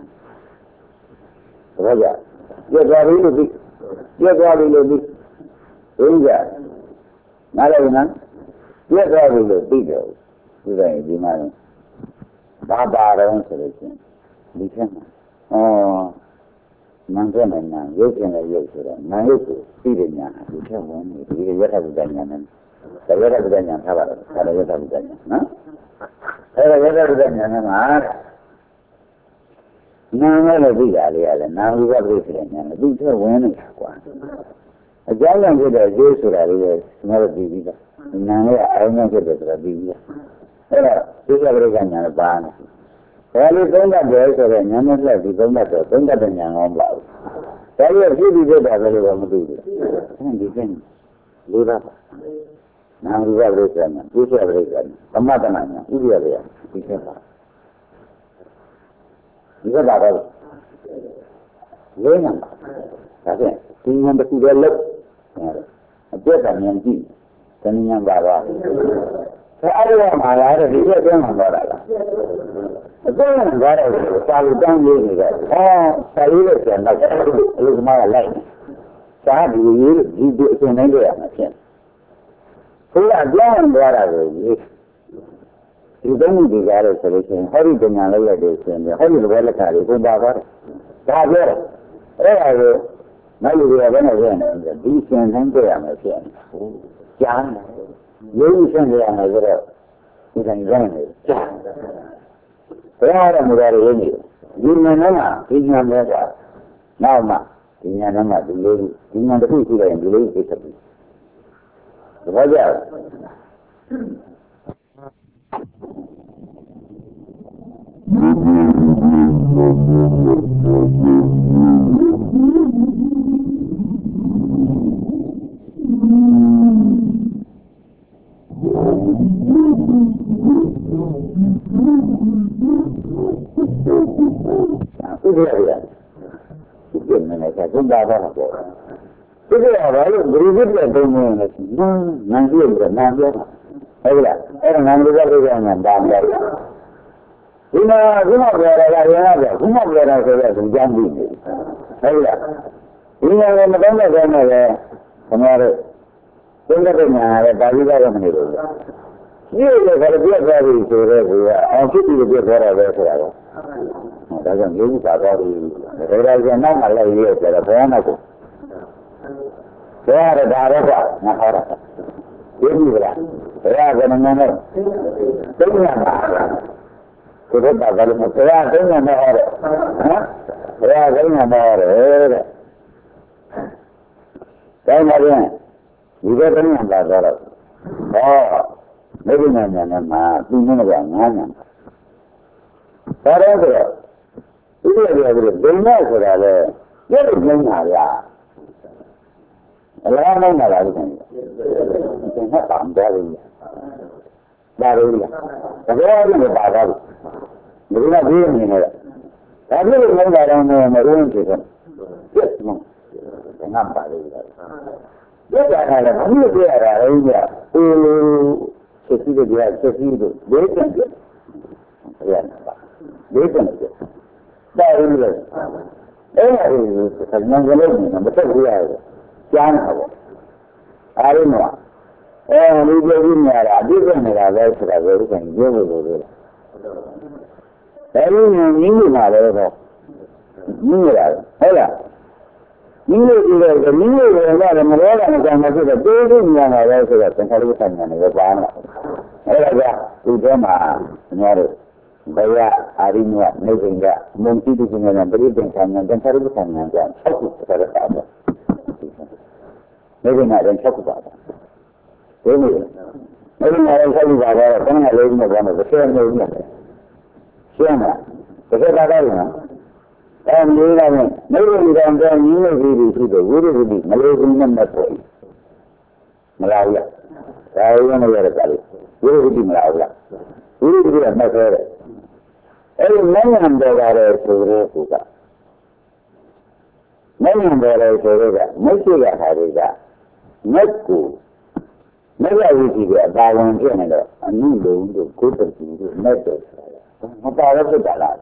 राजा ये गाड़ी लो भी ये गाड़ी लो भी इंजा नाले ना ये गाड़ी लो भी जो इधर बीमार बाबा आ रहे हैं चलेंगे दिखे ना ओ मंगे में ना ये क्या है ये क्या है ना ये तो सीधे ना दिखे वो नहीं ये ये सब जानिए ना तो ये सब जानिए था बार सारे ये सब जानिए ना अरे ये सब जानिए ना मार नाम ले भी जा लिया ले नाम भी बात देख लेंगे ना दूसरे वो नहीं हुआ जान लेंगे तो जो सुरा रही है तुम्हारे बीवी का नाम है आएंगे के दूसरा बीवी है अरे दूसरा बड़े का नाम बान पहले तो ना जो है तो नाम है तो तो ना तो तो ना तो नाम हम बात पहले अभी भी जो बात है वो हम दूसरे हैं दिखें दूसरा नाम भी बात देख लेंगे दूसरा बड़े का समाधान है उसी वाले है दिखें 이거 봐봐. 왜냐? 사실 인간도 그걸로 어떻게 하는지 그냥 봐봐. 사람이 말하는 이게 되는 거라. 그거는 말하고 살던 얘기가 어, 살이를 된다. 이거 말할래. 사람이 이게 되는 거야. 그걸 안 말하고 이동이 비가를 서리신 허리 등양을 해주시는데 허리를 원래까지 공부하고 다 그래. 그래가지고 나이가 되는 이 생생도야면 돼. 짠. 여기 생생하면 그래. 이상 이상해. 짠. 그래야 무다를 얘기. 이면은 그냥 내가 나오마. 그냥 내가 들리고 그냥 그 시간에 들리고 있었지. 맞아. chúng ta có học bộ cái cái đó là người biết là tôi nghe là nó năng lượng là năng lượng hay là cái là năng lượng cái cái là năng lượng thì nó cũng học về là là là cũng học về là cái là cũng giang đi hay là thì nó nó đang là cái này là cái này chúng ta cái nhà là đại gia cái này rồi ये जो घर दिया गया भी तो है हुआ ऐसे भी जो घर है वैसे है दादा ये भी बात है रेरा के ना माला ये तेरा बयान को यार दादा का ना हरा ये भी बड़ा रेरा के ना ना तो ना तो दादा ने रेरा के ना ना हरा हां रेरा के ना ना हरा क्या मारे ये तो नहीं आता दादा हां maybe na na na ma tu na ga na na sare ko tu ya ya ko dai na so da le ye lo nai na ya ala na na la ko ni na ta am da ri da ri ya da ga ni ba da ni na bi ni na da ni lo na da na ma ro ni ko yes no na ba ri da ye da na la ni lo ya ra ri ya o किसी के दिया किसी को देख लेंगे देख लेंगे दारू ले ए सजना गलत नहीं ना बता दिया है क्या ना हो अरे नो ए मुझे भी नहीं आ रहा अभी भी मेरा वैसे का वैसे कहीं ये वो बोल रहा अरे नहीं नहीं ना रहे हो नहीं रहा है ना நீங்க இது நீங்க வேற மலையாள நமக்கு தேடி ஞான வயசுல தங்கடி தங்கனே பான ஏடா இதுமா ஞாரு பையா அறிஞ நெய்ங்க முன்கி திங்க நம்பரி தங்கங்க தங்கடி தங்கங்க சக்கு தரதாத நெய்ங்க நான் சக்கு பாத ஏனி நெய்ங்க நான் சக்கு பாத தங்க லேங்க பான விஷயம் நெய்ங்க சேனா சேதாதாரினா and you know, maybe down there, you know, really, really, really, Malaysian Metro, Malaya, I don't know where it is, really, Malaya, really, really, Metro. Every man under there is a Ruka. Many under there is a Ruka, Messiah Hariga, Metku, maybe I will give you a balance Canada, and you do good to Metro. What are the dollars?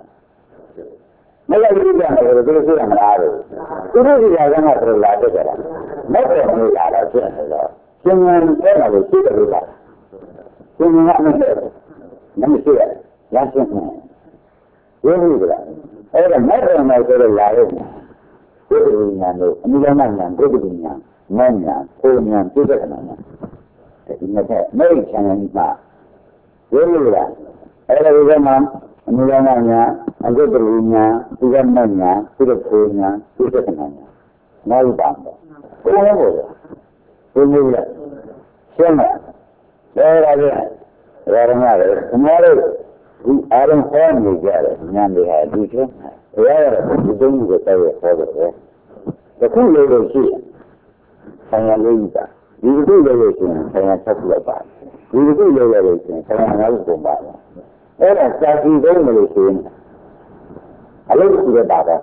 मेरा ये जाना है तो इसे हम आ रहे हैं तो ये जाना है तो लाते करा मैं तो नहीं आ रहा है क्यों क्या ना वो चीज़ है क्या क्यों नहीं आने से नहीं से यहाँ से नहीं ये नहीं बोला अरे मैं तो मैं तो ला रहे हैं तो दुनिया में मुझे ना ना तो दुनिया मैं ना तो दुनिया तो करना है लेकिन मैं मैं इच्छा नहीं था ये नहीं बोला अरे वो नाम मुझे ना ना अगर दुनिया तुझे ना ना तुझे दुनिया तुझे करना है ना ही बात है वो नहीं बोला वो नहीं बोला सुना ये राजे राजा हमारे आरम कौन है क्या है न्याय भी है दूसरे यार दोनों को चाहिए फॉलो है तो कौन ले लो सी संया ले लीता ये भी ले लो सी संया सब ले पा ये भी ले लो सी संया ना को पा और साथी दो मिले सी अलग पूरे दादा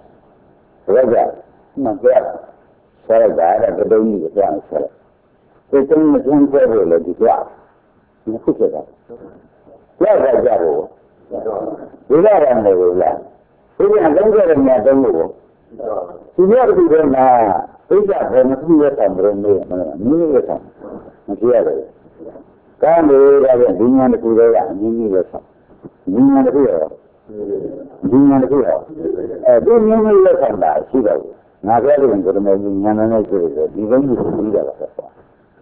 राजा मगर सारा दादा के दोनों को क्या है तो तुम मुझे क्या बोले दिखा मैं कुछ है क्या राजा हो विला रहने विला फिर हम गंगे रहने दंगो सुनिया भी रहना ऐसा है मतलब ये संबंध में नहीं है सब मुझे याद है काम है राजा दुनिया में पूरे नहीं है सब दुनिया में पूरा दुनिया में पूरा दुनिया में ये सब है सीधा ना क्या करें तो मैं दुनिया में नहीं करेगा जीवन में पूरा रहता है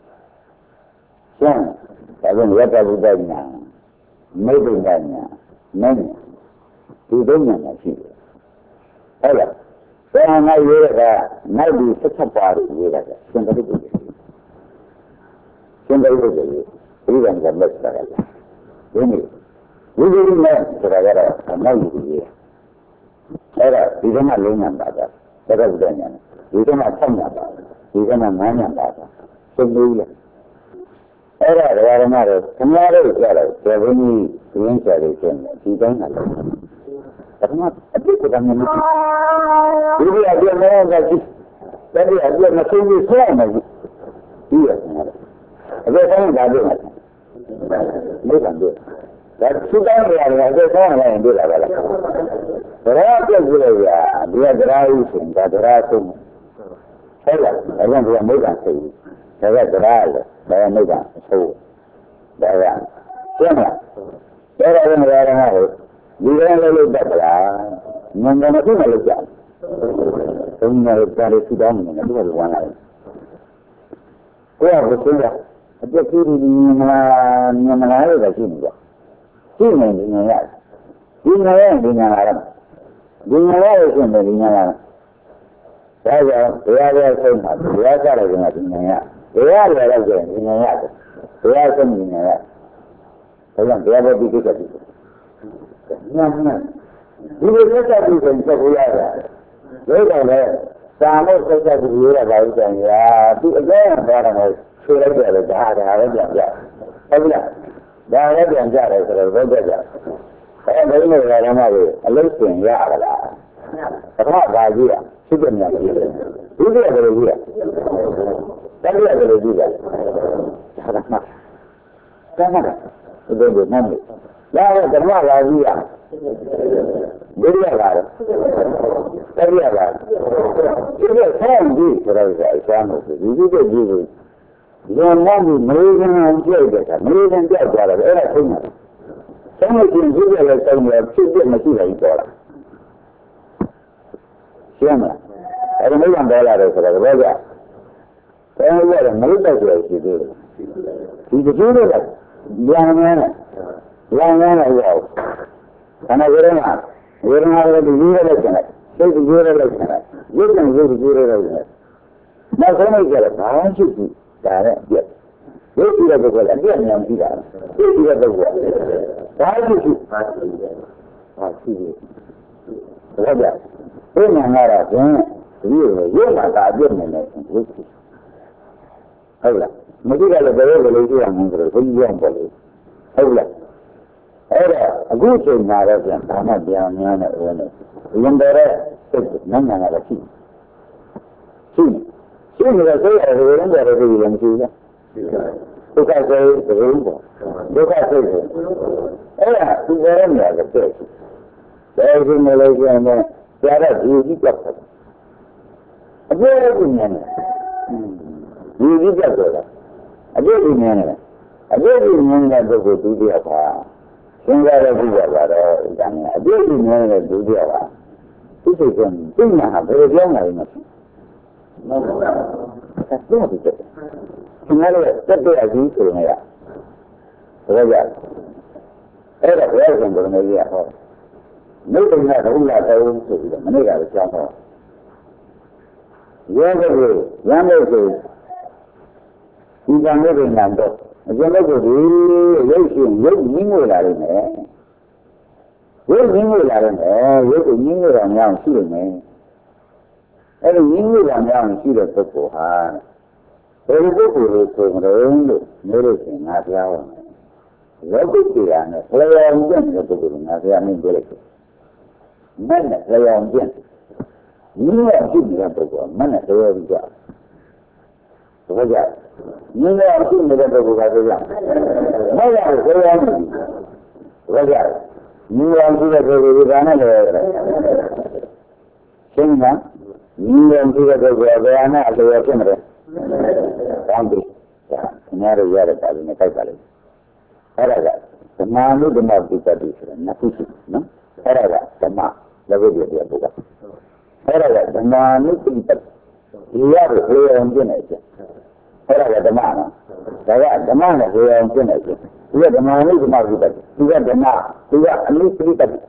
क्या अगर ये तो बुझाना नहीं बुझाना नहीं तू दुनिया में सीधा है तो ना ये रहा ना भी सब पार ये रहा सुंदर भी सुंदर भी ये इधर का बस रहा है ये नहीं ဝိသုဒ္ဓနဲ့ဆိုတာကတော့နောက်လူကြီးအဲ့ဒါဒီကနေ့လုံးညာပါတာတက္ကသိုလ်ညာဒီကနေ့ဆက်ညာပါဒီကနေ့ငါးညာပါသုံးလို့လေအဲ့ဒါဓမ္မတွေခင်ဗျားတို့ကြတော့ဇေဘုန်းကြီးရင်းချတယ်ရှင်ဒီတိုင်းကလည်းဓမ္မအပြစ်ကတည်းကမရှိဒီလိုအပြည့်နဲ့ကကြည့်တတိယအပြည့်မဆုံးဘူးဆိုရမယ်ဒီရတယ်အဲ့ဒါဆိုင်ကကြည့်မယ်လို့ကံတို့ဒါသူတောင်းရတယ်အဲ့ဒါဆောင်းလိုက်ရင်တွေ့လာပါလားဒရာပြည့်ကြည့်လိုက်ရဒီကဒရာဥရှင်ဒါဒရာဆုံးဟုတ်လားအဲ့ဒါကမိဂ္ဂံစိတ်ဒါကဒရာလေဒါကမိဂ္ဂံအဆိုးဒါကကျင်းလားဒါရတဲ့နေရာမှာဟိုဒီကနေ့လို့တက်ပါလားငငယ်မသိမလို့ကြာသုံးနေကြတဲ့သူတောင်းနေတယ်သူကဝမ်းလာတယ်ကိုယ်ကဘယ်လိုလဲအပြည့်ကြီးဒီမလားမမလားလို့ရှိနေကြရှိနေတယ်ညာရတယ်ဒီညာရဒီညာလာတယ်ဒီညာရလို့ရှိနေဒီညာလာဒါကြောင့်တရားရဲ့ဆုံးမှာတရားကြတယ်ကဒီညာရတရားရတော့ကျရင်ဒီညာရတယ်တရားဆုံးဒီညာရဒါကြောင့်တရားဘောဒီကိစ္စဒီညာညာဒီလိုကိစ္စဒီဆိုရင်ချက်ကိုရတာလို့တော့လေသာလို့စိတ်ချက်ကိုရတာပါဥစ္စာညာသူအကျဉ်းသွားတယ်ဆွေးလိုက်တယ်ဒါဒါလည်းပြန်ပြဟုတ်လားဒါလည်းပြန်ကြတယ်ဆိုတော့ဘယ်ကြကြအဲဘယ်လိုလဲဓမ္မတွေအလုံးစင်ရပါလားပထမဘာကြီးอ่ะဖြစ်တဲ့များကြီးတယ်ဒုတိယဘယ်လိုကြီးอ่ะတတိယဘယ်လိုကြီးလဲဟာဓမ္မဓမ္မဒါဘယ်လိုမှမလဲဒါကဓမ္မဘာကြီးอ่ะဒုတိယဘာလဲတတိယဘာဒီလိုဆောင်းကြီးဆိုတော့အစမ်းလို့ဒီဒီကကြီးကိုဉာဏ်နဲ့မလေးကန်းကြိုက်တယ်ကမလေးကန်းကြောက်သွားတယ်အဲ့ဒါသိနေတယ်။ဆောင်းလို့ချင်းကြည့်ရတဲ့ဆောင်းရဖြစ်ဖြစ်မရှိဘူးပေါ်လာ။ရှင်းမလား။အဲ့ဒါမျိုးကပေါ်လာတယ်ဆိုတော့ဘာကြောင့်။အဲ့ဒါကမလို့တော့ဆိုရှိသေးတယ်။ဒီကြိုးတွေကဉာဏ်နဲ့ဉာဏ်နဲ့ရောက်။ခန္ဓာကိုယ်ကဝေဒနာတွေဒီလိုလိုက်တယ်။စိတ်ကြိုးတွေလိုက်တယ်။ရုပ်ကံရုပ်ကြိုးတွေလိုက်တယ်။နောက်ဆုံးလိုက်ကြတယ်ဘာမှရှိဘူး။ဒါနဲ့ပြည့်ရုပ်ကြည့်တဲ့ပုဂ္ဂိုလ်အပြည့်အများကြီးတာပြည့်ကြည့်တဲ့ပုဂ္ဂိုလ်ဒါရှိရှိဟာရှိတယ်ဟာရှိတယ်ဒါကြောင့်ပြည့်ညာရတာဖြင့်ဒီလိုရုပ်မှာဒါအပြည့်နေတယ်ဟုတ်ဟုတ်လားမကြည့်ကြလို့ဘယ်လိုလဲကြည့်ရမှာဆိုတော့ဘုန်းကြီးရောက်ပါလို့ဟုတ်လားအဲ့ဒါအခုချိန်မှာတော့ပြန်ဘာမှပြန်များနေဦးနေရင်တော့စိတ်နန်းနာတာရှိရှိရှိနေတဲ့စိတ်အရင်းကြတဲ့ဒီလိုမရှိဘူးဒုက္ခစိတ်ဒုက္ခပေါ့ဒုက္ခစိတ်ကိုအဲ့ဒါသူရတဲ့နေရာကတဲ့ရှိတယ်ဒီမလေးကျန်တဲ့ကြားတဲ့ဒီကြီးကြောက်တယ်အပြည့်အစုံဉာဏ်နဲ့ဒီကြီးကြောက်တယ်အပြည့်အစုံဉာဏ်နဲ့အပြည့်အစုံဉာဏ်တဲ့ပုဂ္ဂိုလ်ဒုတိယပါသင်္ကြန်ရဲ့ဘုရားပါတော့ဒါနဲ့အပြည့်အစုံဉာဏ်တဲ့ဒုတိယပါသူစိတ်ကသိညာဟာဘယ်လိုပြောင်းလာလဲမသိဘူးဟုတ်ပါဘူးအဲ့ဒါသိတယ်ဒီနေ့လည်းတက်တဲ့အကြီးဆိုနေရဒါကြအဲ့ဒါဘယ်လိုဆိုနေလဲဟောမိတ်တင်ကဒုက္ခတုံးဆိုပြီးတော့မနေ့ကလည်းကြောင်းဟောရဲကလေးရမ်းလို့ဆိုဒီကံလေးတွေနံတော့အကျဉ်းချုပ်ကိုဒီရုပ်ရှင်ရုပ်ရင်းငွေလာနေတယ်ရုပ်ရင်းငွေလာနေတယ်ရုပ်ကိုရင်းငွေတာများရှိနေတယ်အဲ့ဒီရင်းငွေတာများရှိတဲ့ပုဂ္ဂိုလ်ဟာဘယ်လိုပုဂ္ဂိုလ်လို့ဆိုမလို့လို့မျိုးလို့ရှင်ငါပြောင်းလောကုတ္တရာနဲ့ဆရာအောင်ကျင့်တဲ့ပုဂ္ဂိုလ်ငါဆရာမင်းပြောလိုက်တယ်မနဲ့ဆရာအောင်ကျင့်ဒီလိုရှိနေတဲ့ပုဂ္ဂိုလ်မနဲ့ဆရာအောင်ကျင့်ဘာကြောင့်ဒီလိုရှိနေတဲ့ပုဂ္ဂိုလ်ကဆိုကြမရဘူးဆရာအောင်ဘာကြောင့်ဒီလိုရှိတဲ့ပုဂ္ဂိုလ်ကဘာနဲ့လဲရှင်းလားဒီလိုရှိတဲ့ပုဂ္ဂိုလ်ကဘယ်နဲ့အလျော်ဖြစ်မလဲကောင်းပြီဒါညာရရတဲ့ပါဠိနဲ့ကြိုက်ပါလိမ့်အဲ့ဒါကဓမ္မနုဓမ္မပိတ္တိဆိုတဲ့နှစ်ခုရှိနော်အဲ့ဒါကဓမ္မလည်းဝိပ္ပယပုဂ္ဂိုလ်အဲ့ဒါကဓမ္မနုပိတ္တိဒီရတဲ့ဟေယံကျင့်နေခြင်းအဲ့ဒါကဓမ္မနော်ဒါကဓမ္မနဲ့ဟေယံကျင့်နေခြင်းဒီကဓမ္မနုဓမ္မပိတ္တိဒီကဓမ္မဒီကအနုပိတ္တိဒါက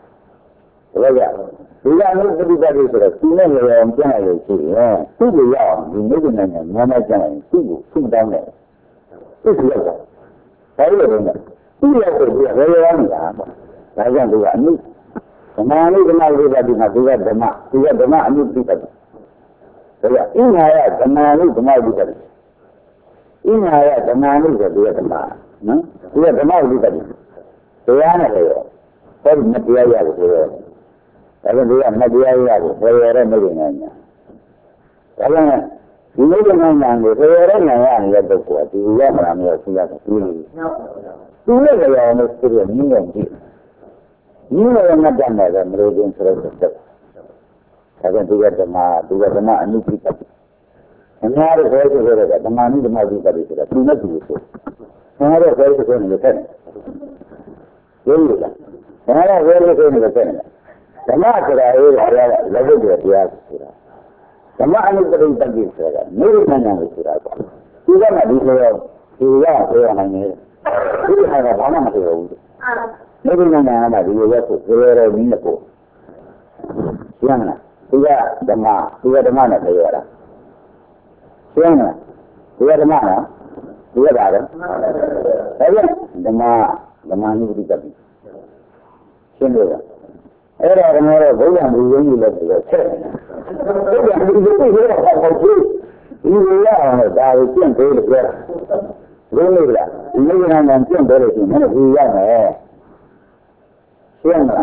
ဒီကအနုပိတ္တိဆိုတော့ဒီနဲ့ဟေယံကျင့်ရလို့ရှိရင်သူ့ကိုရအောင်ဒီမိဂ္ဂနာနဲ့နာမကျင့်ရင်သူ့ကိုသူ့တောင်းတယ်သူ့ကိုရောက်တာဘာလို့လဲသူ့ရဲ့ကိုယ်ကရေရနေတာပေါ့ဒါကြောင့်သူကအမှုဓမ္မအနုဓမ္မဝိပဿနာသူကဓမ္မသူကဓမ္မအနုပိပ္ပဒါကြောင့်အင်္ဂါရဓမ္မအနုဓမ္မဝိပဿနာအင်္ဂါရဓမ္မအနုဆိုသူကဓမ္မနော်သူကဓမ္မဝိပဿနာတရားနဲ့လေရောအဲ့ဒီမတရားရတယ်ဆိုတော့ဒါကြောင့်သူကမတရားရတယ်ဘယ်ရတဲ့မဟုတ်နိုင်ညာဒါကြောင့်ဒီလိုကနိုင်ညာကိုဘယ်ရတဲ့နိုင်ရနေတဲ့ပုဂ္ဂိုလ်ကဒီရမှာမလို့သိရတယ်သူလို့သူလည်းကြောင်လို့ဆိုရမြင်ရင်ကြည့်မြင်ရတဲ့တတ်တယ်မလို့ချင်းဆိုတော့တက်ဒါကြောင့်သူကဓမ္မသူကဓမ္မအနုပိပ္ပအများကြီးဆိုဆိုတော့ဓမ္မအနုဓမ္မပိပ္ပဆိုတာသူနဲ့သူဆိုအများကြီးဆိုဆိုနေတယ်တဲ့ရုပ်ရလားဒါကဝေလို့ဆိုနေတယ်တဲ့ဓမ္မဆိုတာရေးရတယ်လက်ဝတ်တွေတရားဆိုတာဓမ္မအနုပရိသတ်ကြီးဆိုတာနိဗ္ဗာန်ဉာဏ်ကိုဆိုတာပေါ့ဒီကမှဒီလိုဒီရပြောနိုင်တယ်ဒီဟာကဘာမှမပြောဘူးနိဗ္ဗာန်ဉာဏ်ကဒီလိုရက်ကိုပြောရတဲ့နည်းနဲ့ကိုရှင်းမလားဒီကဓမ္မဒီကဓမ္မနဲ့ပြောရတာရှင်းမလားဒီကဓမ္မနော်ဒီကပါတော့အဲ့ဒါဓမ္မဓမ္မနုပရိသတ်ကြီးရှင်းလို့အဲ့ဒါကတော့ဘုရားမူရင်းကြီးလည်းပြောချက်ဘုရားမူရင်းကြီးလည်းဟောကြည့်ဒီလိုရအောင်ဒါကိုကျင့်ပေးလို့ပြောတာဘုန်းကြီးကဒီလိုကမှကျင့်ပေးလို့ရှိရင်ဒီရမယ်ရှင်းမလား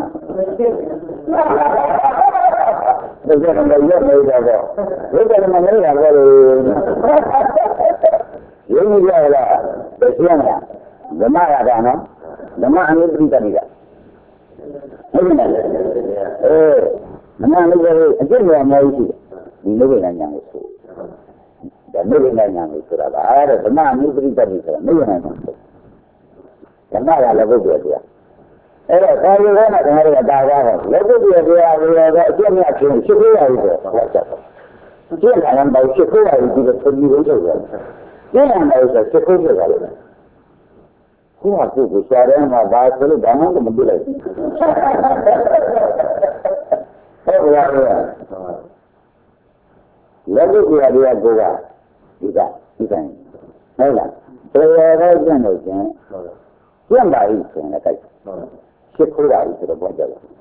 ဒါကြတော့လည်းရနေတာပေါ့ဘုရားကမနေတာပေါ့လို့ရင်းကြီးရလားရှင်းမလားဓမ္မရတာနော်ဓမ္မအနုပရိသတ်ကြီးကဟုတ်တယ်အဲမနာလို့အကျင့်ရမယ်ရှိဒီနိဗ္ဗာန်ဉာဏ်ကိုဆိုဒါနိဗ္ဗာန်ဉာဏ်ကိုဆိုတာကအဲ့ဒါဓမ္မအနုပရိသတ်ကြီးဆိုတာနိဗ္ဗာန်ဉာဏ်ကိုဓမ္မကလည်းဘုရားတရားအဲ့တော့ကာယဝေဒနာဓမ္မတွေကတာကားတယ်လက်ပုဒ်တရားတရားတွေကအကျင့်မြတ်ခြင်းရှိခိုးရည်ဆိုဟောချက်ကျင့်တာလည်းပေါ့ရှိခိုးရည်ဒီလိုပုံပြီးလို့ဆိုရတယ်ကျင့်ရတယ်ဆိုရှိခိုးရရတယ်ကိုယ်ကကိုယ်ကိုရှာတယ်မှာဘာဆိုလို့ဘာမှမလုပ်လိုက်ဟုတ်ပါရဲ့လက်ပုဒ်တရားတွေကကိုယ်ကဒီကဒီတိုင်းဟုတ်လားတရားတော်ကျင့်လို့ချင်းကျင့်ပါ၏ဆိုရင်လည်းကြိုက်ရှိခိုးရည်ဆိုတော့ဘာကြောက်လဲဟမ်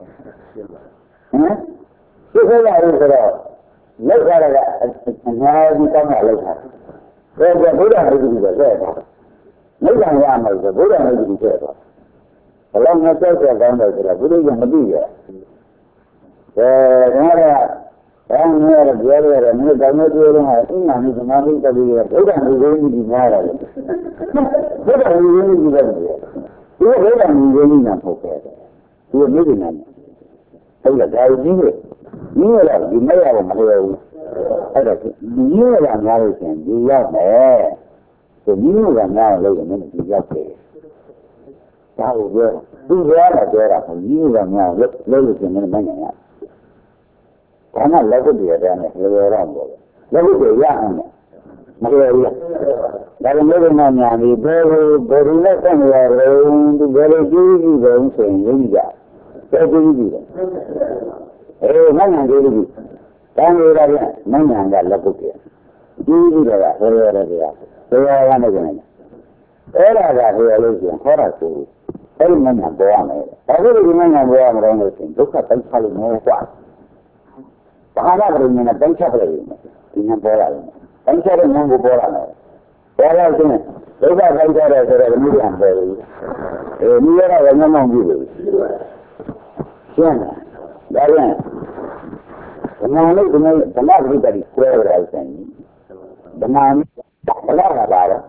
ရှိခိုးရည်ဆိုတော့လောက်ရတာကအများကြီးတောင်းတာလောက်တာဒါကဘုရားမြတ်ကြီးကဆက်တာနိဗ္ဗာန်ရမယ်ဆိုဘုရားမြတ်ကြီးဆက်တာဘယ်လောက်နဲ့ဆက်ဆက်ကောင်းတယ်ဆိုတော့ဘုရားကမသိရဲ့အဲဒါကဘာမှမရပြောရတယ်မြေတောင်မြေပြောတော့အင်းနာမီသမာဓိတည်းရဘုရားမြတ်ကြီးကြီးများတယ်ဘုရားမြတ်ကြီးကြီးပဲဒီဘုရားမြတ်ကြီးနာဖို့ပဲဒီမိဂိနာနဲ့ဟုတ်လားဒါကြီးလေဒီရလားဒီမရတော့မလျော်ဘူးအဲ့ဒါဒီရလားများလို့ရှင်ဒီရောက်မယ်ဒီမျိုးကများလို့လည်းဒီရောက်တယ်ဒါကိုပြောသူပြောတာပြောတာဒီမျိုးကများလို့လို့ရှင်မင်းမနိုင်ရဒါမှလက်ကုတ်တွေတဲ့နဲ့လျော်ရအောင်ပေါ့လက်ကုတ်တွေရအောင်မလျော်ဘူးဒါပေမဲ့ဒီမှာညာပြီးဘယ်လိုဘယ်လိုနဲ့ဆက်နေရလဲဒီဘယ်လိုကြည့်ကြည့်တယ်ဆိုရင်ရင်းကြတယ်ကြည့်ကြည့်တယ်အေးမညာကြည့်ကြည့်တန်ရရမညာကလက်ကုတ်တွေကြည့်ကြည့်တော့ဟဲ့ရရရတရားရမယ်ကျင်တယ်အဲ့ဒါကဟဲ့လို့ကျင်ခေါ်တာဆိုအဲ့ဒီမညာပေါ်ရမယ်ဒါဆိုဒီမညာပေါ်ရမလို့ဆိုရင်ဒုက္ခတိုက်ချလို့မျိုးกว่าဘာသာပရိညာနဲ့တိုက်ချပြလိုက်ရင်ဒီညာပေါ်လာတယ်တိုက်ချတဲ့ဉာဏ်ကိုပေါ်လာတယ်ပေါ်လာခြင်းဒုက္ခတိုက်ချတယ်ဆိုတော့ဒီလိုပေါ်လို့အေးဒီရတော့ငမောင်းပြီလို့ရှင်းတယ်ဒါပြန်ဓမ္မလို့ဒီနေ့ဓမ္မပရိသတ်ကြီးဆွဲရတာဆိုင်ဓမ္မဘလာလာပါတော့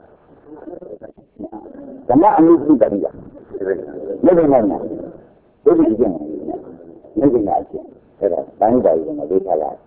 ဓမ္မအမှုပြုတတ်ပြီလားမဟုတ်ဘူးနော်ဘုရားကြီးကျင့်တယ်မိဂိနာကျင့်အဲ့ဒါတိုင်းတိုင်းကလေးထားလာ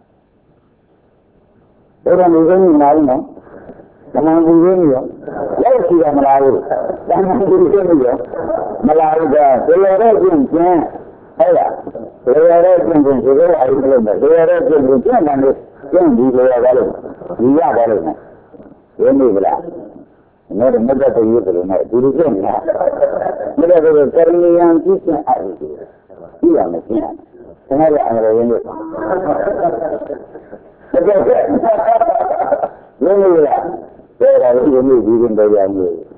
ဘုရားလူကြီးနားနော်ဓမ္မလူကြီးရောရောက်ရှိရမလားဘူးဓမ္မလူကြီးရောမလားဘူးကဒီလိုတော့ကျင့်ကျင့်ဟုတ်လားဒီလိုတော့ကျင့်ကျင့်ဒီလိုအရင်လို့ဒီလိုတော့ကျင့်ကျင့်ကျင့်တယ်လို့ကျင့်ဒီလိုရပါလို့ဒီရပါလို့နော်ရင်းနေကြလားမင်းတို့မတတ်တဲ့ရုပ်တွေနဲ့ဒီလိုကျင့်နေတာမတတ်တဲ့ကရဏီယံကျင့်စဉ်အပ်တယ်ဒီရမယ်ကျင့်ရတယ်ဆရာကအရရင်လို့တကယ်ရင်းနေလားတဲ့ဒါကိုရင်းနေပြီးရင်တရားမျိုး